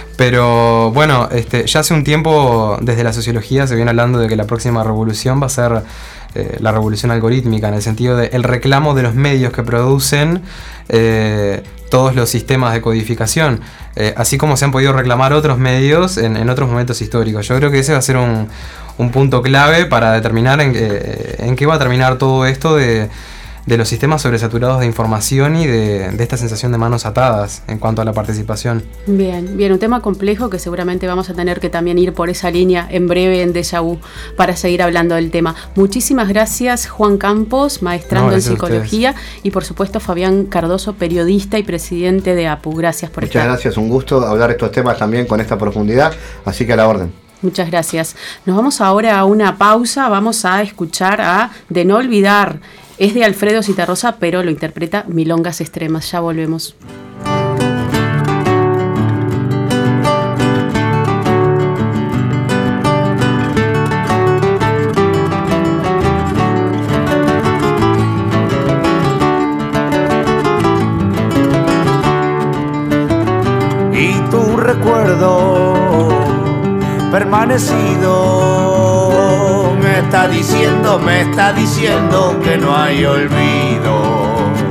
pero bueno, este, ya hace un tiempo desde la sociología se viene hablando de que la próxima revolución va a ser eh, la revolución algorítmica, en el sentido de el reclamo de los medios que producen eh, todos los sistemas de codificación, eh, así como se han podido reclamar otros medios en, en otros momentos históricos. Yo creo que ese va a ser un, un punto clave para determinar en, eh, en qué va a terminar todo esto de... de los sistemas sobresaturados de información y de, de esta sensación de manos atadas en cuanto a la participación. Bien, bien, un tema complejo que seguramente vamos a tener que también ir por esa línea en breve en Déjà Vu para seguir hablando del tema. Muchísimas gracias, Juan Campos, maestrando no, en psicología, y por supuesto Fabián Cardoso, periodista y presidente de A P U. Gracias por Muchas estar. Muchas gracias, un gusto hablar de estos temas también con esta profundidad, así que a la orden. Muchas gracias. Nos vamos ahora a una pausa, vamos a escuchar a De No Olvidar. Es de Alfredo Zitarrosa, pero lo interpreta Milongas Extremas. Ya volvemos. Y tu recuerdo permanecido. Me está diciendo, me está diciendo que no hay olvido.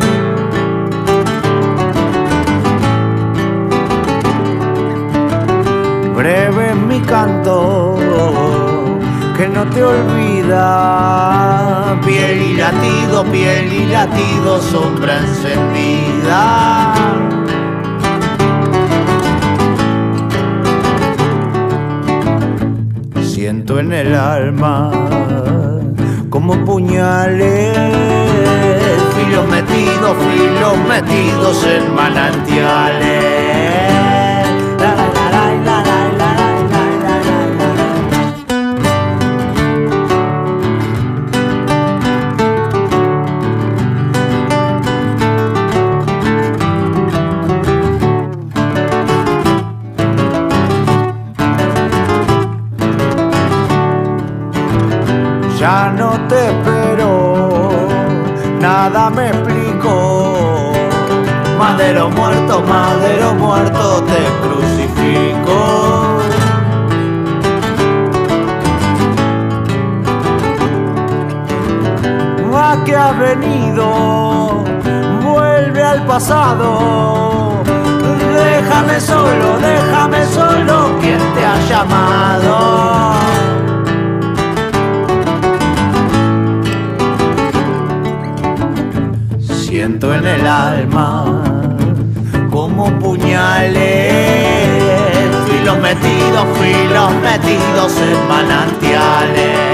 Breve es mi canto, que no te olvida. Piel y latido, piel y latido, sombra encendida. Siento en el alma como puñales, filos metidos, filos metidos en manantiales. La, la, la, la, la, la. Ya no te espero, nada me explico. Madero muerto, madero muerto, te crucifico. ¿A qué has venido? Vuelve al pasado. Déjame solo, déjame solo, ¿quién te ha llamado? Siento en el alma como puñales, filos metidos, filos metidos en manantiales.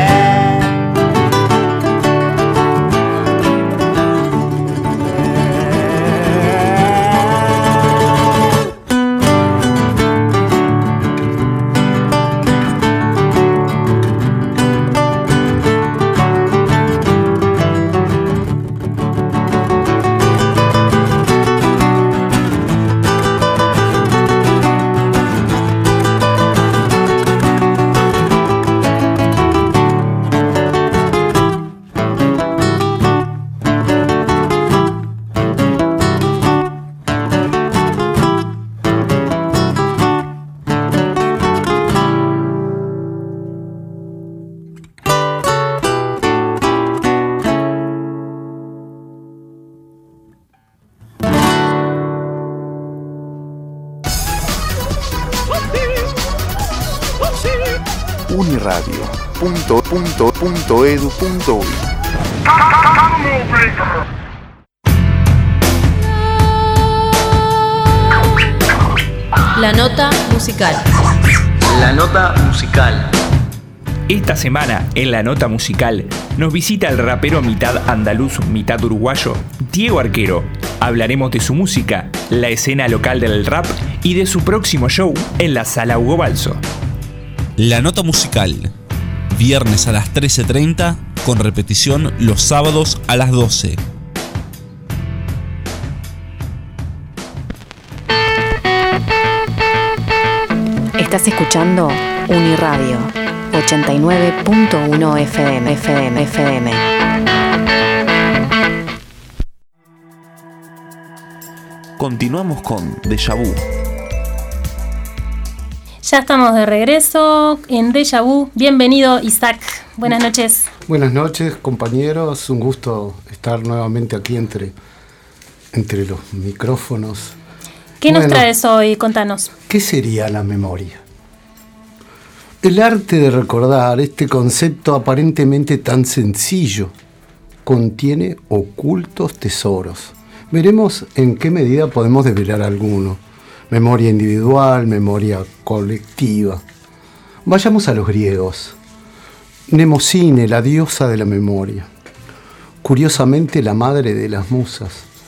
uniradio punto punto punto edu punto uy. La nota musical. La nota musical. Esta semana, en La Nota Musical, nos visita el rapero mitad andaluz, mitad uruguayo, Diego Arquero. Hablaremos de su música, la escena local del rap y de su próximo show en la Sala Hugo Balso. La Nota Musical, viernes a las trece treinta, con repetición los sábados a las doce. Estás escuchando Uniradio ochenta y nueve punto uno F M, F M, F M. Continuamos con Déjà Vu. Ya estamos de regreso en Déjà Vu. Bienvenido, Isaac. Buenas noches. Buenas noches, compañeros. Un gusto estar nuevamente aquí entre, entre los micrófonos. ¿Qué bueno, nos traes hoy? Contanos. ¿Qué sería la memoria? El arte de recordar, este concepto aparentemente tan sencillo, contiene ocultos tesoros. Veremos en qué medida podemos desvelar alguno. Memoria individual, memoria colectiva. Vayamos a los griegos. Mnemosine, la diosa de la memoria. Curiosamente, la madre de las musas,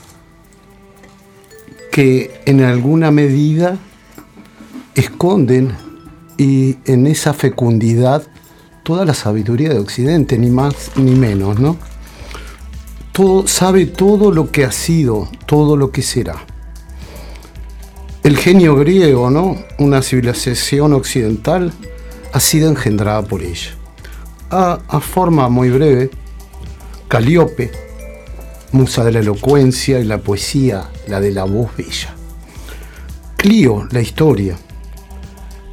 que en alguna medida esconden y en esa fecundidad toda la sabiduría de Occidente, ni más ni menos, ¿no? Todo, sabe todo lo que ha sido, todo lo que será. El genio griego, ¿no? Una civilización occidental ha sido engendrada por ella. A, a forma muy breve, Calíope, musa de la elocuencia y la poesía, la de la voz bella. Clío, la historia,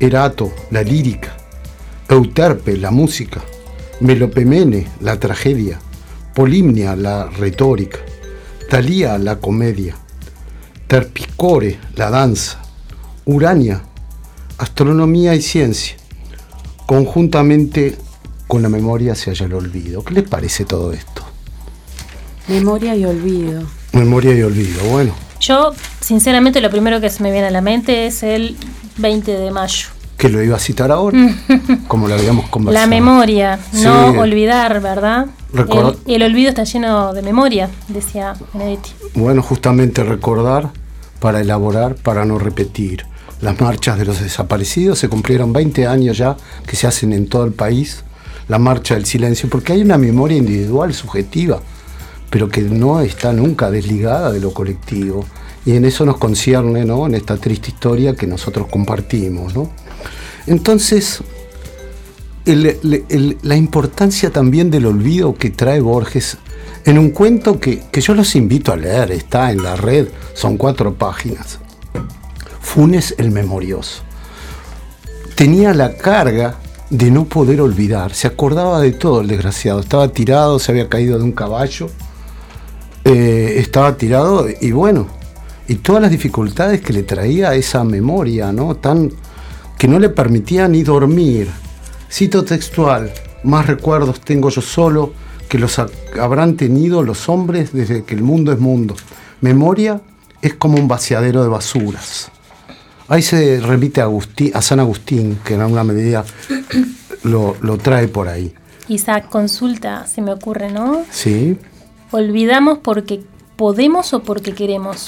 Erato, la lírica, Euterpe, la música, Melopemene, la tragedia, Polimnia, la retórica, Talía, la comedia, Terpsicore, la danza, Urania, astronomía y ciencia, conjuntamente con la memoria se halla el olvido. ¿Qué les parece todo esto? Memoria y olvido. Memoria y olvido, bueno. Yo, sinceramente, lo primero que se me viene a la mente es el veinte de mayo. Que lo iba a citar ahora, como lo habíamos conversado. La memoria, Sí. no olvidar, ¿verdad? Record- El, el olvido está lleno de memoria, decía Benedetti. Bueno, justamente recordar para elaborar, para no repetir. Las marchas de los desaparecidos se cumplieron veinte años ya, que se hacen en todo el país. La marcha del silencio, porque hay una memoria individual, subjetiva, pero que no está nunca desligada de lo colectivo. Y en eso nos concierne, ¿no?, en esta triste historia que nosotros compartimos, ¿no? Entonces, el, el, el, la importancia también del olvido que trae Borges en un cuento que, que yo los invito a leer, está en la red, son cuatro páginas. Funes el Memorioso. Tenía la carga de no poder olvidar, se acordaba de todo el desgraciado, estaba tirado, se había caído de un caballo, eh, estaba tirado y bueno, y todas las dificultades que le traía esa memoria, ¿no?, tan que no le permitía ni dormir. Cito textual: más recuerdos tengo yo solo que los ha- habrán tenido los hombres desde que el mundo es mundo. Memoria es como un vaciadero de basuras. Ahí se remite a, Agustín, a San Agustín, que en alguna medida lo, lo trae por ahí. Isaac, consulta, se me ocurre, ¿no? Sí. ¿Olvidamos porque podemos o porque queremos?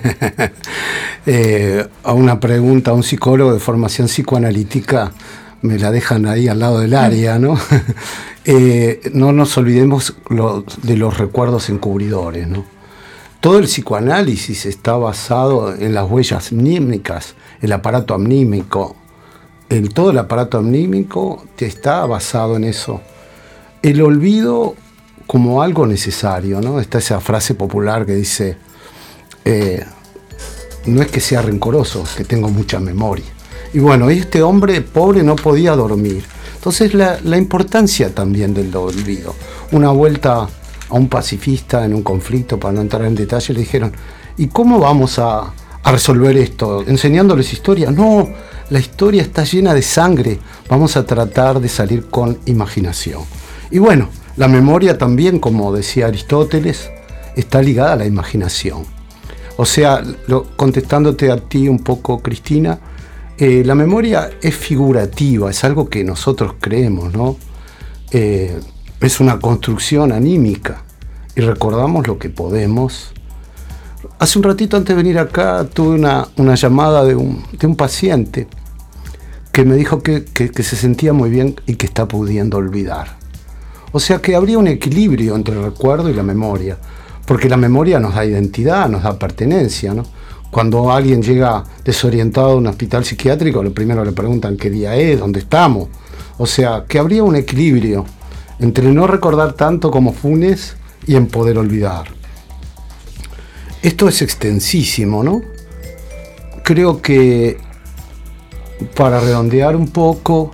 eh, a una pregunta a un psicólogo de formación psicoanalítica me la dejan ahí al lado del área, ¿no? eh, no nos olvidemos lo, de los recuerdos encubridores, ¿no? Todo el psicoanálisis está basado en las huellas mnímicas, el aparato amnímico. El, todo el aparato amnímico está basado en eso. El olvido como algo necesario, ¿no? Está esa frase popular que dice, eh, no es que sea rencoroso, es que tengo mucha memoria. Y bueno, este hombre pobre no podía dormir. Entonces la, la importancia también del olvido. Una vuelta a un pacifista en un conflicto, para no entrar en detalle, le dijeron, ¿y cómo vamos a, a resolver esto? ¿Enseñándoles historia? No, la historia está llena de sangre, vamos a tratar de salir con imaginación. Y bueno, la memoria también, como decía Aristóteles, está ligada a la imaginación. O sea, lo, contestándote a ti un poco, Cristina, eh, la memoria es figurativa, es algo que nosotros creemos, ¿no? Eh, es una construcción anímica y recordamos lo que podemos. Hace un ratito antes de venir acá tuve una, una llamada de un, de un paciente que me dijo que, que, que se sentía muy bien y que está pudiendo olvidar. O sea que habría un equilibrio entre el recuerdo y la memoria, porque la memoria nos da identidad, nos da pertenencia, ¿no? Cuando alguien llega desorientado a un hospital psiquiátrico, lo primero le preguntan qué día es, dónde estamos. O sea que habría un equilibrio entre no recordar tanto como Funes y en poder olvidar. Esto es extensísimo, ¿no? Creo que para redondear un poco,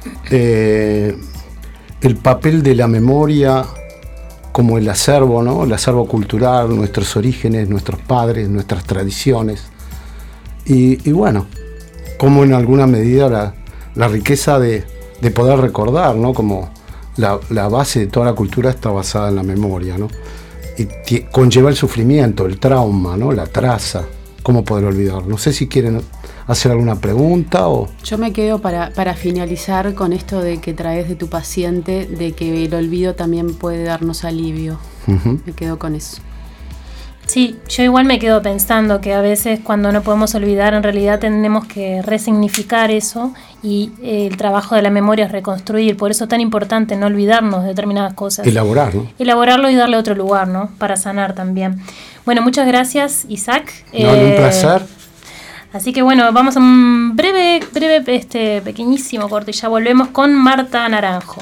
eh, el papel de la memoria como el acervo, ¿no?, el acervo cultural, nuestros orígenes, nuestros padres, nuestras tradiciones. Y, y bueno, como en alguna medida la, la riqueza de, de poder recordar, ¿no?, como La, la base de toda la cultura está basada en la memoria, ¿no? Y t- conlleva el sufrimiento, el trauma, ¿no?, la traza. ¿Cómo poder olvidar? No sé si quieren hacer alguna pregunta o... Yo me quedo para, para finalizar con esto de que traes de tu paciente, de que el olvido también puede darnos alivio. Uh-huh. Me quedo con eso. Sí, yo igual me quedo pensando que a veces cuando no podemos olvidar, en realidad tenemos que resignificar eso y eh, el trabajo de la memoria es reconstruir. Por eso es tan importante no olvidarnos de determinadas cosas. Elaborar, ¿no? Elaborarlo y darle otro lugar, ¿no? Para sanar también. Bueno, muchas gracias, Isaac. No, eh, un placer. Así que bueno, vamos a un breve, breve, este pequeñísimo corte y ya volvemos con Marta Naranjo.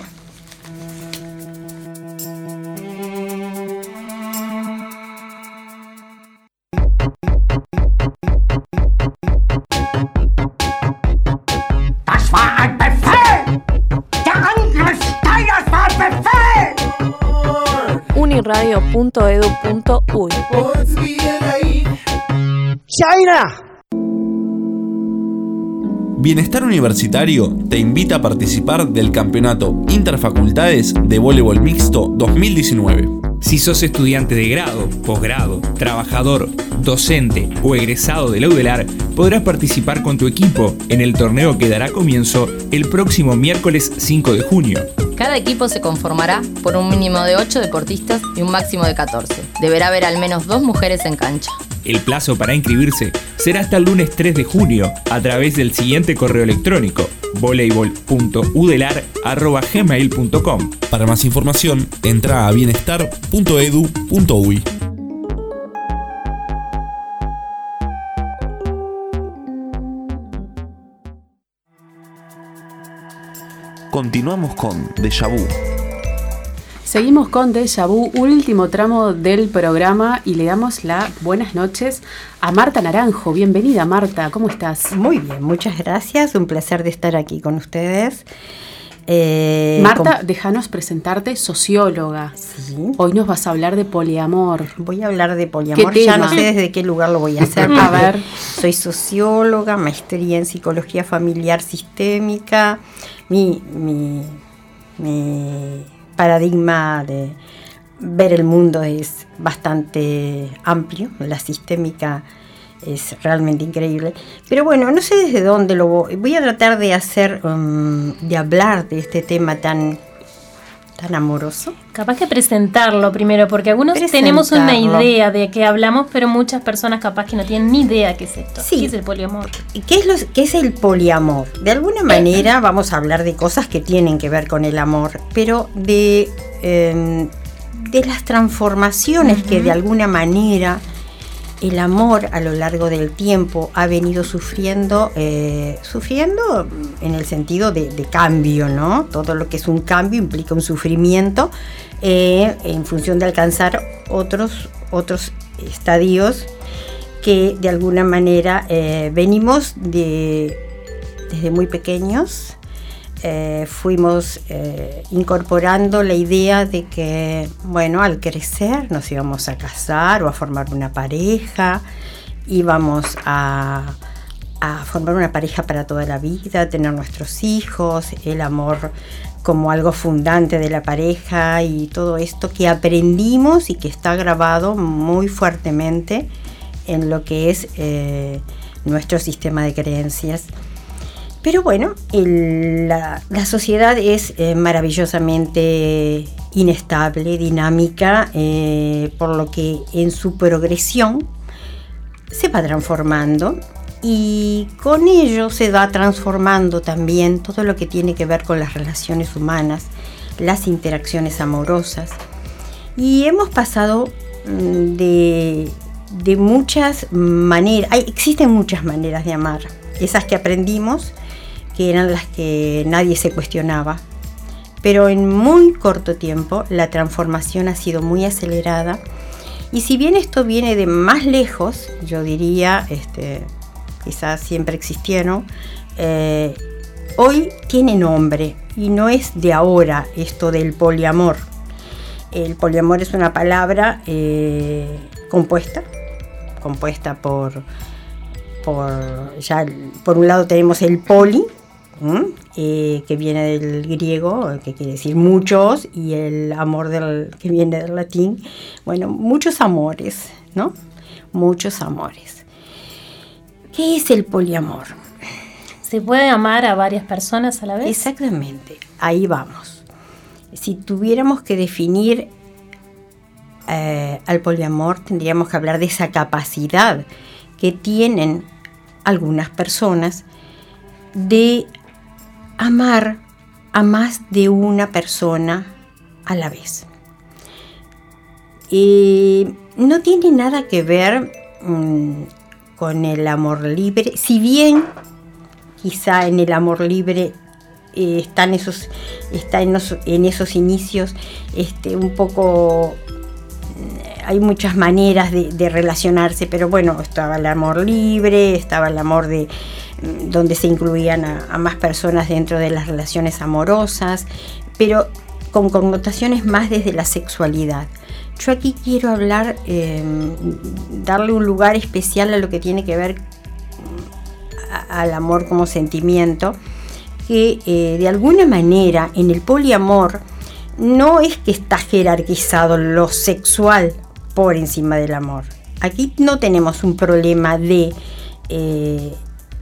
uniradio punto edu punto uy. ¡China! Bienestar Universitario te invita a participar del Campeonato Interfacultades de Voleibol Mixto dos mil diecinueve. Si sos estudiante de grado, posgrado, trabajador, docente o egresado de la U D E L A R, podrás participar con tu equipo en el torneo que dará comienzo el próximo miércoles cinco de junio. Cada equipo se conformará por un mínimo de ocho deportistas y un máximo de catorce. Deberá haber al menos dos mujeres en cancha. El plazo para inscribirse será hasta el lunes tres de junio a través del siguiente correo electrónico: voleibol punto udelar arroba gmail punto com. Para más información, entra a bienestar punto edu punto uy. Continuamos con Déjà Vu. Seguimos con Déjà Vu, último tramo del programa, y le damos las buenas noches a Marta Naranjo. Bienvenida, Marta, ¿cómo estás? Muy bien, muchas gracias, un placer de estar aquí con ustedes. Eh, Marta, con... déjanos presentarte, socióloga. Sí. Hoy nos vas a hablar de poliamor. Voy a hablar de poliamor, ya no sé desde qué lugar lo voy a hacer. A ver. Soy socióloga, maestría en psicología familiar sistémica. Mi, mi, mi paradigma de ver el mundo es bastante amplio, la sistémica es realmente increíble. Pero bueno, no sé desde dónde lo voy. Voy a tratar de hacer, um, de hablar de este tema tan, tan amoroso. Capaz que presentarlo primero, porque algunos tenemos una idea de qué hablamos, pero muchas personas capaz que no tienen ni idea qué es esto. Sí. ¿Qué es el poliamor? ¿Qué es, lo, ¿Qué es el poliamor? De alguna manera vamos a hablar de cosas que tienen que ver con el amor, pero de, eh, de las transformaciones uh-huh. que de alguna manera el amor a lo largo del tiempo ha venido sufriendo, eh, sufriendo en el sentido de, de cambio, ¿no? Todo lo que es un cambio implica un sufrimiento eh, en función de alcanzar otros, otros estadios que de alguna manera eh, venimos de, desde muy pequeños. Eh, fuimos eh, incorporando la idea de que, bueno, al crecer nos íbamos a casar o a formar una pareja, íbamos a, a formar una pareja para toda la vida, tener nuestros hijos, el amor como algo fundante de la pareja y todo esto que aprendimos y que está grabado muy fuertemente en lo que es eh, nuestro sistema de creencias. Pero bueno, el, la, la sociedad es eh, maravillosamente inestable, dinámica, eh, por lo que en su progresión se va transformando y con ello se va transformando también todo lo que tiene que ver con las relaciones humanas, las interacciones amorosas. Y hemos pasado mm, de, de muchas maneras, hay, existen muchas maneras de amar, esas que aprendimos, que eran las que nadie se cuestionaba. Pero en muy corto tiempo la transformación ha sido muy acelerada. Y si bien esto viene de más lejos, yo diría, este, quizás siempre existieron, eh, hoy tiene nombre y no es de ahora esto del poliamor. El poliamor es una palabra eh, compuesta, compuesta por, por, ya, por un lado tenemos el poli, ¿Mm? Eh, que viene del griego, que quiere decir muchos, y el amor del, que viene del latín. Bueno, muchos amores, ¿no? Muchos amores. ¿Qué es el poliamor? ¿Se puede amar a varias personas a la vez? Exactamente, ahí vamos. Si tuviéramos que definir eh, al poliamor, tendríamos que hablar de esa capacidad que tienen algunas personas de amar a más de una persona a la vez. Eh, no tiene nada que ver mmm, con el amor libre, si bien quizá en el amor libre eh, están esos, está en, los, en esos inicios este, un poco, hay muchas maneras de, de relacionarse, pero bueno, estaba el amor libre, estaba el amor de donde se incluían a, a más personas dentro de las relaciones amorosas, pero con connotaciones más desde la sexualidad. Yo aquí quiero hablar, eh, darle un lugar especial a lo que tiene que ver a, al amor como sentimiento, que eh, de alguna manera en el poliamor no es que está jerarquizado lo sexual por encima del amor. Aquí no tenemos un problema de, eh,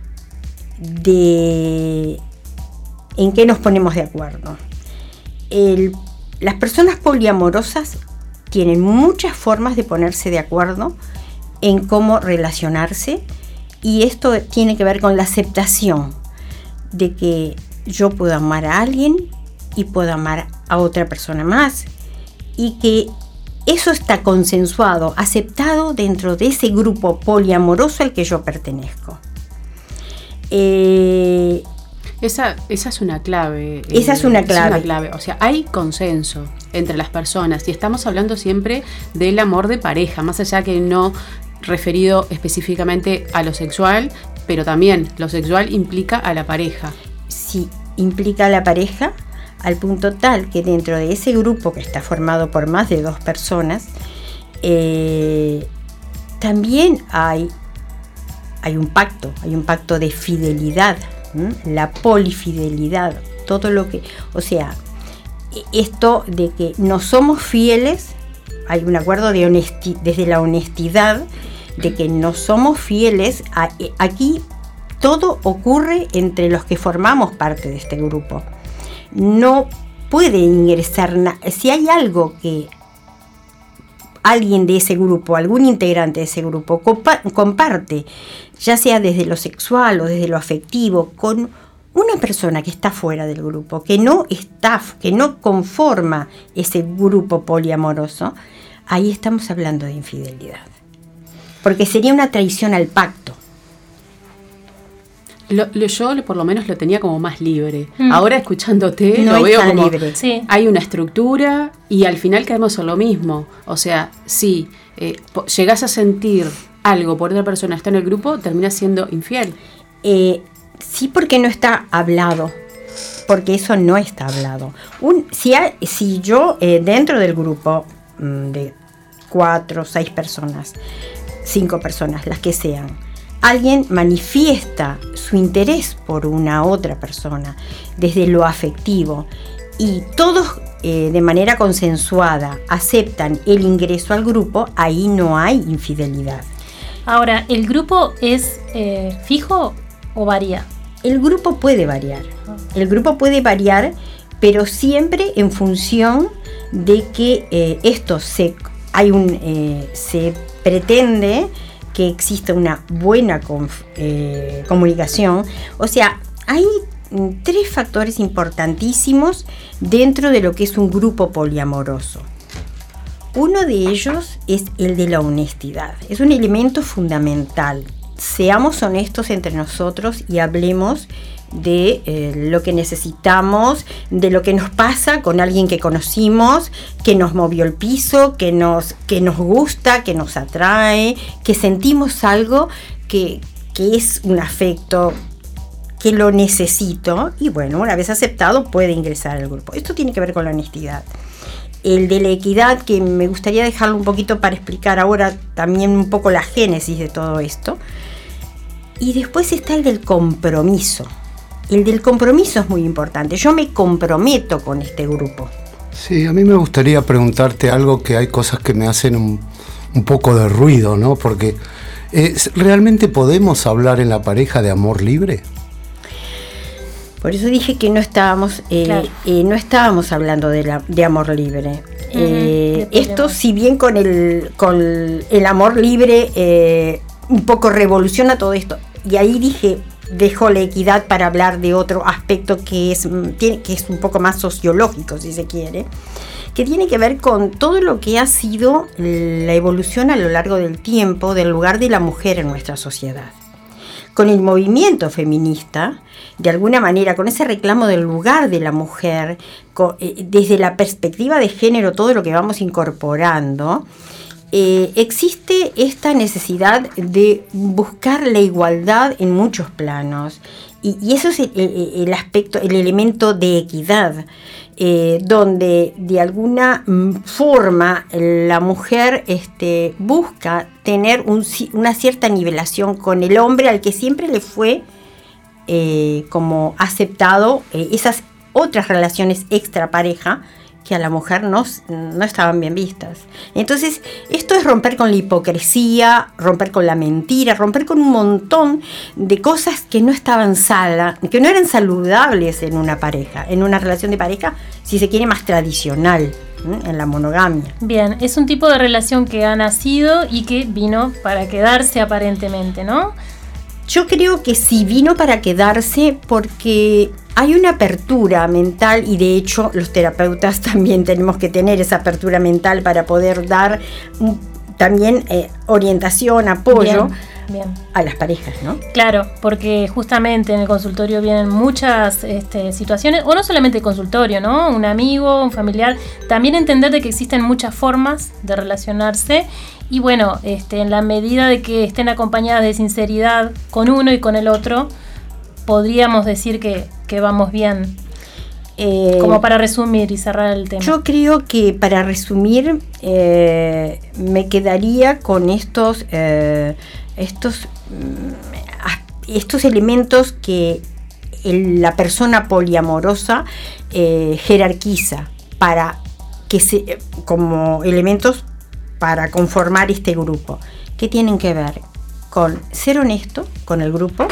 de en qué nos ponemos de acuerdo. El, las personas poliamorosas tienen muchas formas de ponerse de acuerdo en cómo relacionarse, y esto tiene que ver con la aceptación de que yo puedo amar a alguien y puedo amar a otra persona más, y que eso está consensuado, aceptado dentro de ese grupo poliamoroso al que yo pertenezco. Eh, esa, esa es una clave. Esa eh, es una clave. Es una clave. O sea, hay consenso entre las personas, y estamos hablando siempre del amor de pareja, más allá que no referido específicamente a lo sexual, pero también lo sexual implica a la pareja. Sí, implica a la pareja, al punto tal que dentro de ese grupo que está formado por más de dos personas, eh, también hay, hay un pacto, hay un pacto de fidelidad, ¿m? La polifidelidad, todo lo que, o sea, esto de que no somos fieles, hay un acuerdo de honesti- desde la honestidad, de que no somos fieles, a, aquí todo ocurre entre los que formamos parte de este grupo. No puede ingresar, na- si hay algo que alguien de ese grupo, algún integrante de ese grupo compa- comparte, ya sea desde lo sexual o desde lo afectivo, con una persona que está fuera del grupo, que no está, que no conforma ese grupo poliamoroso, ahí estamos hablando de infidelidad. Porque sería una traición al pacto. Lo, lo, yo por lo menos lo tenía como más libre. Mm. Ahora escuchándote no lo veo tan como libre. Sí. Hay una estructura y al final caemos en lo mismo. O sea, si eh, llegás a sentir algo por otra persona que está en el grupo, terminas siendo infiel. Eh, sí, porque no está hablado. Porque eso no está hablado. Un, si, hay, si yo eh, dentro del grupo mmm, de cuatro, seis personas, cinco personas, las que sean, alguien manifiesta su interés por una otra persona desde lo afectivo y todos eh, de manera consensuada aceptan el ingreso al grupo, ahí no hay infidelidad. Ahora, ¿el grupo es eh, fijo o varía? El grupo puede variar, el grupo puede variar, pero siempre en función de que eh, esto se, hay un, eh, se pretende que exista una buena conf, eh, comunicación. O sea, hay tres factores importantísimos dentro de lo que es un grupo poliamoroso. Uno de ellos es el de la honestidad. Es un elemento fundamental. Seamos honestos entre nosotros y hablemos de eh, lo que necesitamos, de lo que nos pasa con alguien que conocimos, que nos movió el piso, que nos, que nos gusta, que nos atrae, que sentimos algo que, que es un afecto, que lo necesito, y bueno, una vez aceptado puede ingresar al grupo. Esto tiene que ver con la honestidad. El de la equidad, que me gustaría dejarlo un poquito para explicar ahora también un poco la génesis de todo esto. Y después está el del compromiso. El del compromiso es muy importante. Yo me comprometo con este grupo. Sí, a mí me gustaría preguntarte algo, que hay cosas que me hacen un, un poco de ruido, ¿no? Porque eh, ¿realmente podemos hablar en la pareja de amor libre? Por eso dije que no estábamos, eh, claro. eh, no estábamos hablando de, la, de amor libre. Uh-huh. Eh, esto, si bien con el, con el amor libre eh, un poco revoluciona todo esto, y ahí dije, dejo la equidad para hablar de otro aspecto que es, que es un poco más sociológico, si se quiere, que tiene que ver con todo lo que ha sido la evolución a lo largo del tiempo del lugar de la mujer en nuestra sociedad. Con el movimiento feminista, de alguna manera, con ese reclamo del lugar de la mujer, con, eh, desde la perspectiva de género, todo lo que vamos incorporando, eh, existe esta necesidad de buscar la igualdad en muchos planos. Y, y eso es el, el, el aspecto, el elemento de equidad. eh, donde de alguna forma la mujer este, busca tener un, una cierta nivelación con el hombre al que siempre le fue eh, como aceptado eh, esas otras relaciones extra pareja que a la mujer no, no estaban bien vistas. Entonces, esto es romper con la hipocresía, romper con la mentira, romper con un montón de cosas que no estaban salas, que no eran saludables en una pareja, en una relación de pareja, si se quiere, más tradicional, ¿eh? En la monogamia. Bien, es un tipo de relación que ha nacido y que vino para quedarse aparentemente, ¿no? Yo creo que sí vino para quedarse porque hay una apertura mental y de hecho los terapeutas también tenemos que tener esa apertura mental para poder dar un, también eh, orientación, apoyo bien, bien. a las parejas, ¿no? Claro, porque justamente en el consultorio vienen muchas este, situaciones, o no solamente el consultorio, ¿no? Un amigo, un familiar, también entender de que existen muchas formas de relacionarse. Y bueno, este, en la medida de que estén acompañadas de sinceridad con uno y con el otro, podríamos decir que, que vamos bien. Eh, Como para resumir y cerrar el tema. Yo creo que para resumir eh, me quedaría con estos, eh, estos, estos elementos que el, la persona poliamorosa eh, jerarquiza para que se, como elementos para conformar este grupo, que tienen que ver con ser honesto con el grupo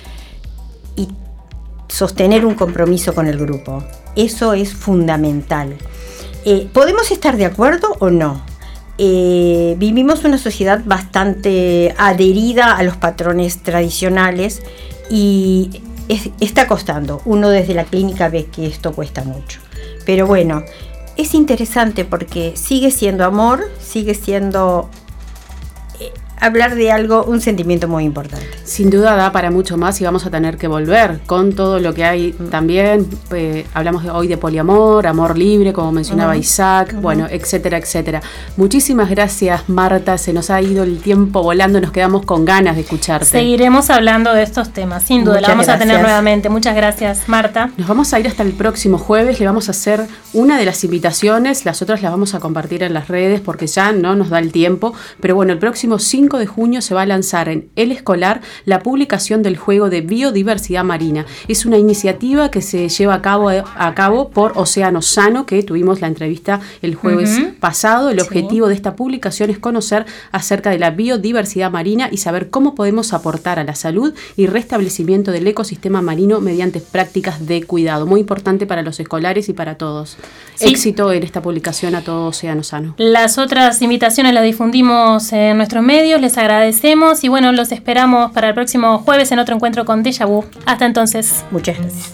y sostener un compromiso con el grupo. Eso es fundamental. Eh, ¿Podemos estar de acuerdo o no? Eh, vivimos una sociedad bastante adherida a los patrones tradicionales y es, está costando. Uno desde la clínica ve que esto cuesta mucho. Pero bueno, es interesante porque sigue siendo amor, sigue siendo eh, hablar de algo, un sentimiento muy importante. Sin duda da para mucho más y vamos a tener que volver con todo lo que hay también. Eh, hablamos de, hoy de poliamor, amor libre, como mencionaba uh-huh. Isaac, uh-huh. bueno, etcétera, etcétera. Muchísimas gracias, Marta. Se nos ha ido el tiempo volando, nos quedamos con ganas de escucharte. Seguiremos hablando de estos temas, sin duda, Muchas la vamos gracias. a tener nuevamente. Muchas gracias, Marta. Nos vamos a ir hasta el próximo jueves, le vamos a hacer una de las invitaciones, las otras las vamos a compartir en las redes porque ya no nos da el tiempo, pero bueno, el próximo cinco de junio se va a lanzar en El Escolar la publicación del juego de biodiversidad marina. Es una iniciativa que se lleva a cabo, a cabo por Océano Sano, que tuvimos la entrevista el jueves uh-huh. pasado. El objetivo sí. de esta publicación es conocer acerca de la biodiversidad marina y saber cómo podemos aportar a la salud y restablecimiento del ecosistema marino mediante prácticas de cuidado. Muy importante para los escolares y para todos. Sí. Éxito en esta publicación a todo Océano Sano. Las otras invitaciones las difundimos en nuestros medios, les agradecemos y bueno, los esperamos para el próximo jueves en otro encuentro con Déjà Vu. Hasta entonces. Muchas gracias.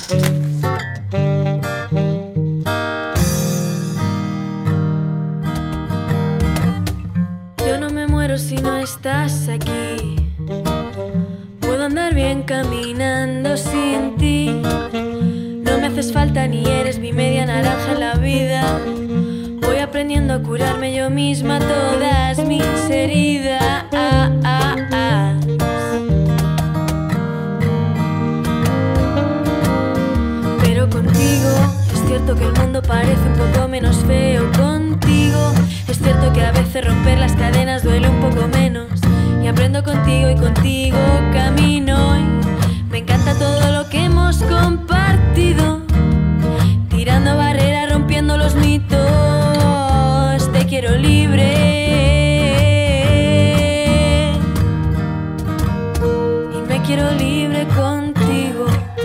Yo no me muero si no estás aquí. Puedo andar bien caminando sin ti. No me haces falta ni eres mi media naranja en la vida. Voy aprendiendo a curarme yo misma todas mis heridas. Pero contigo es cierto que el mundo parece un poco menos feo. Contigo es cierto que a veces romper las cadenas duele un poco menos. Y aprendo contigo y contigo camino. Y me encanta todo lo que hemos compartido. Tirando barreras, rompiendo los mitos. Te quiero libre y me quiero libre contigo.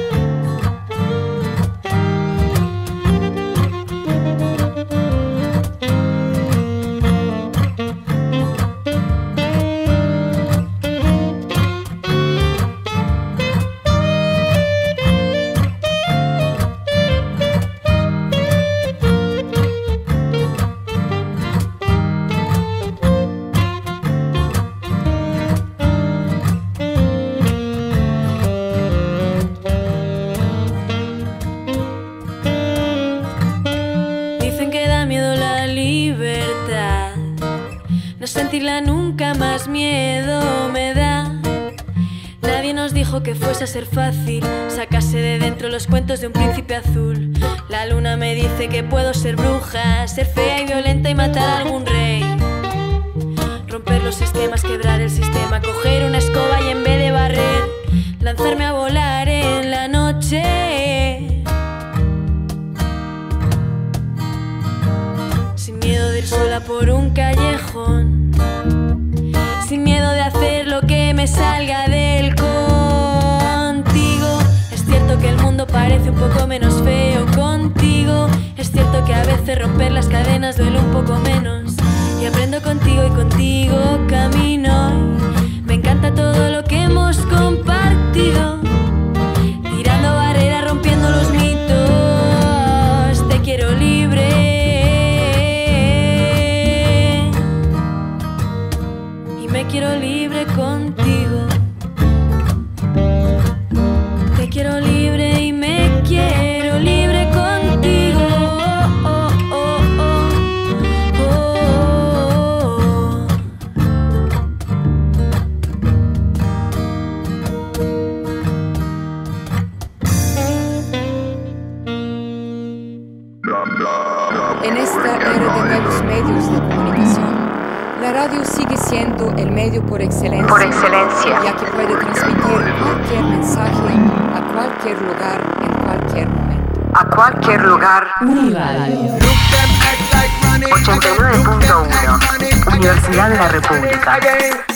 Sentirla nunca más miedo me da. Nadie nos dijo que fuese a ser fácil sacarse de dentro los cuentos de un príncipe azul. La luna me dice que puedo ser bruja, ser fea y violenta y matar a algún rey. Romper los esquemas, quebrar el sistema, coger una escoba y en vez de barrer, lanzarme a volar en la noche. Sin miedo de ir sola por un callejón, sin miedo de hacer lo que me salga del contigo. Es cierto que el mundo parece un poco menos feo contigo. Es cierto que a veces romper las cadenas duele un poco menos. Y aprendo contigo y contigo camino. Me encanta todo lo que hemos compartido, tirando barreras, rompiendo los mitos. Te quiero libre y me quiero libre contigo. Te quiero libre y me quiero libre contigo. Oh, oh, oh, oh, oh. En esta era de nuevos medios de comunicación, la radio sigue siendo el medio por excelencia, por excelencia, ya que puede transmitir cualquier mensaje a cualquier lugar en cualquier momento. A cualquier lugar. Uniradio. ochenta y nueve punto uno, Universidad de la República.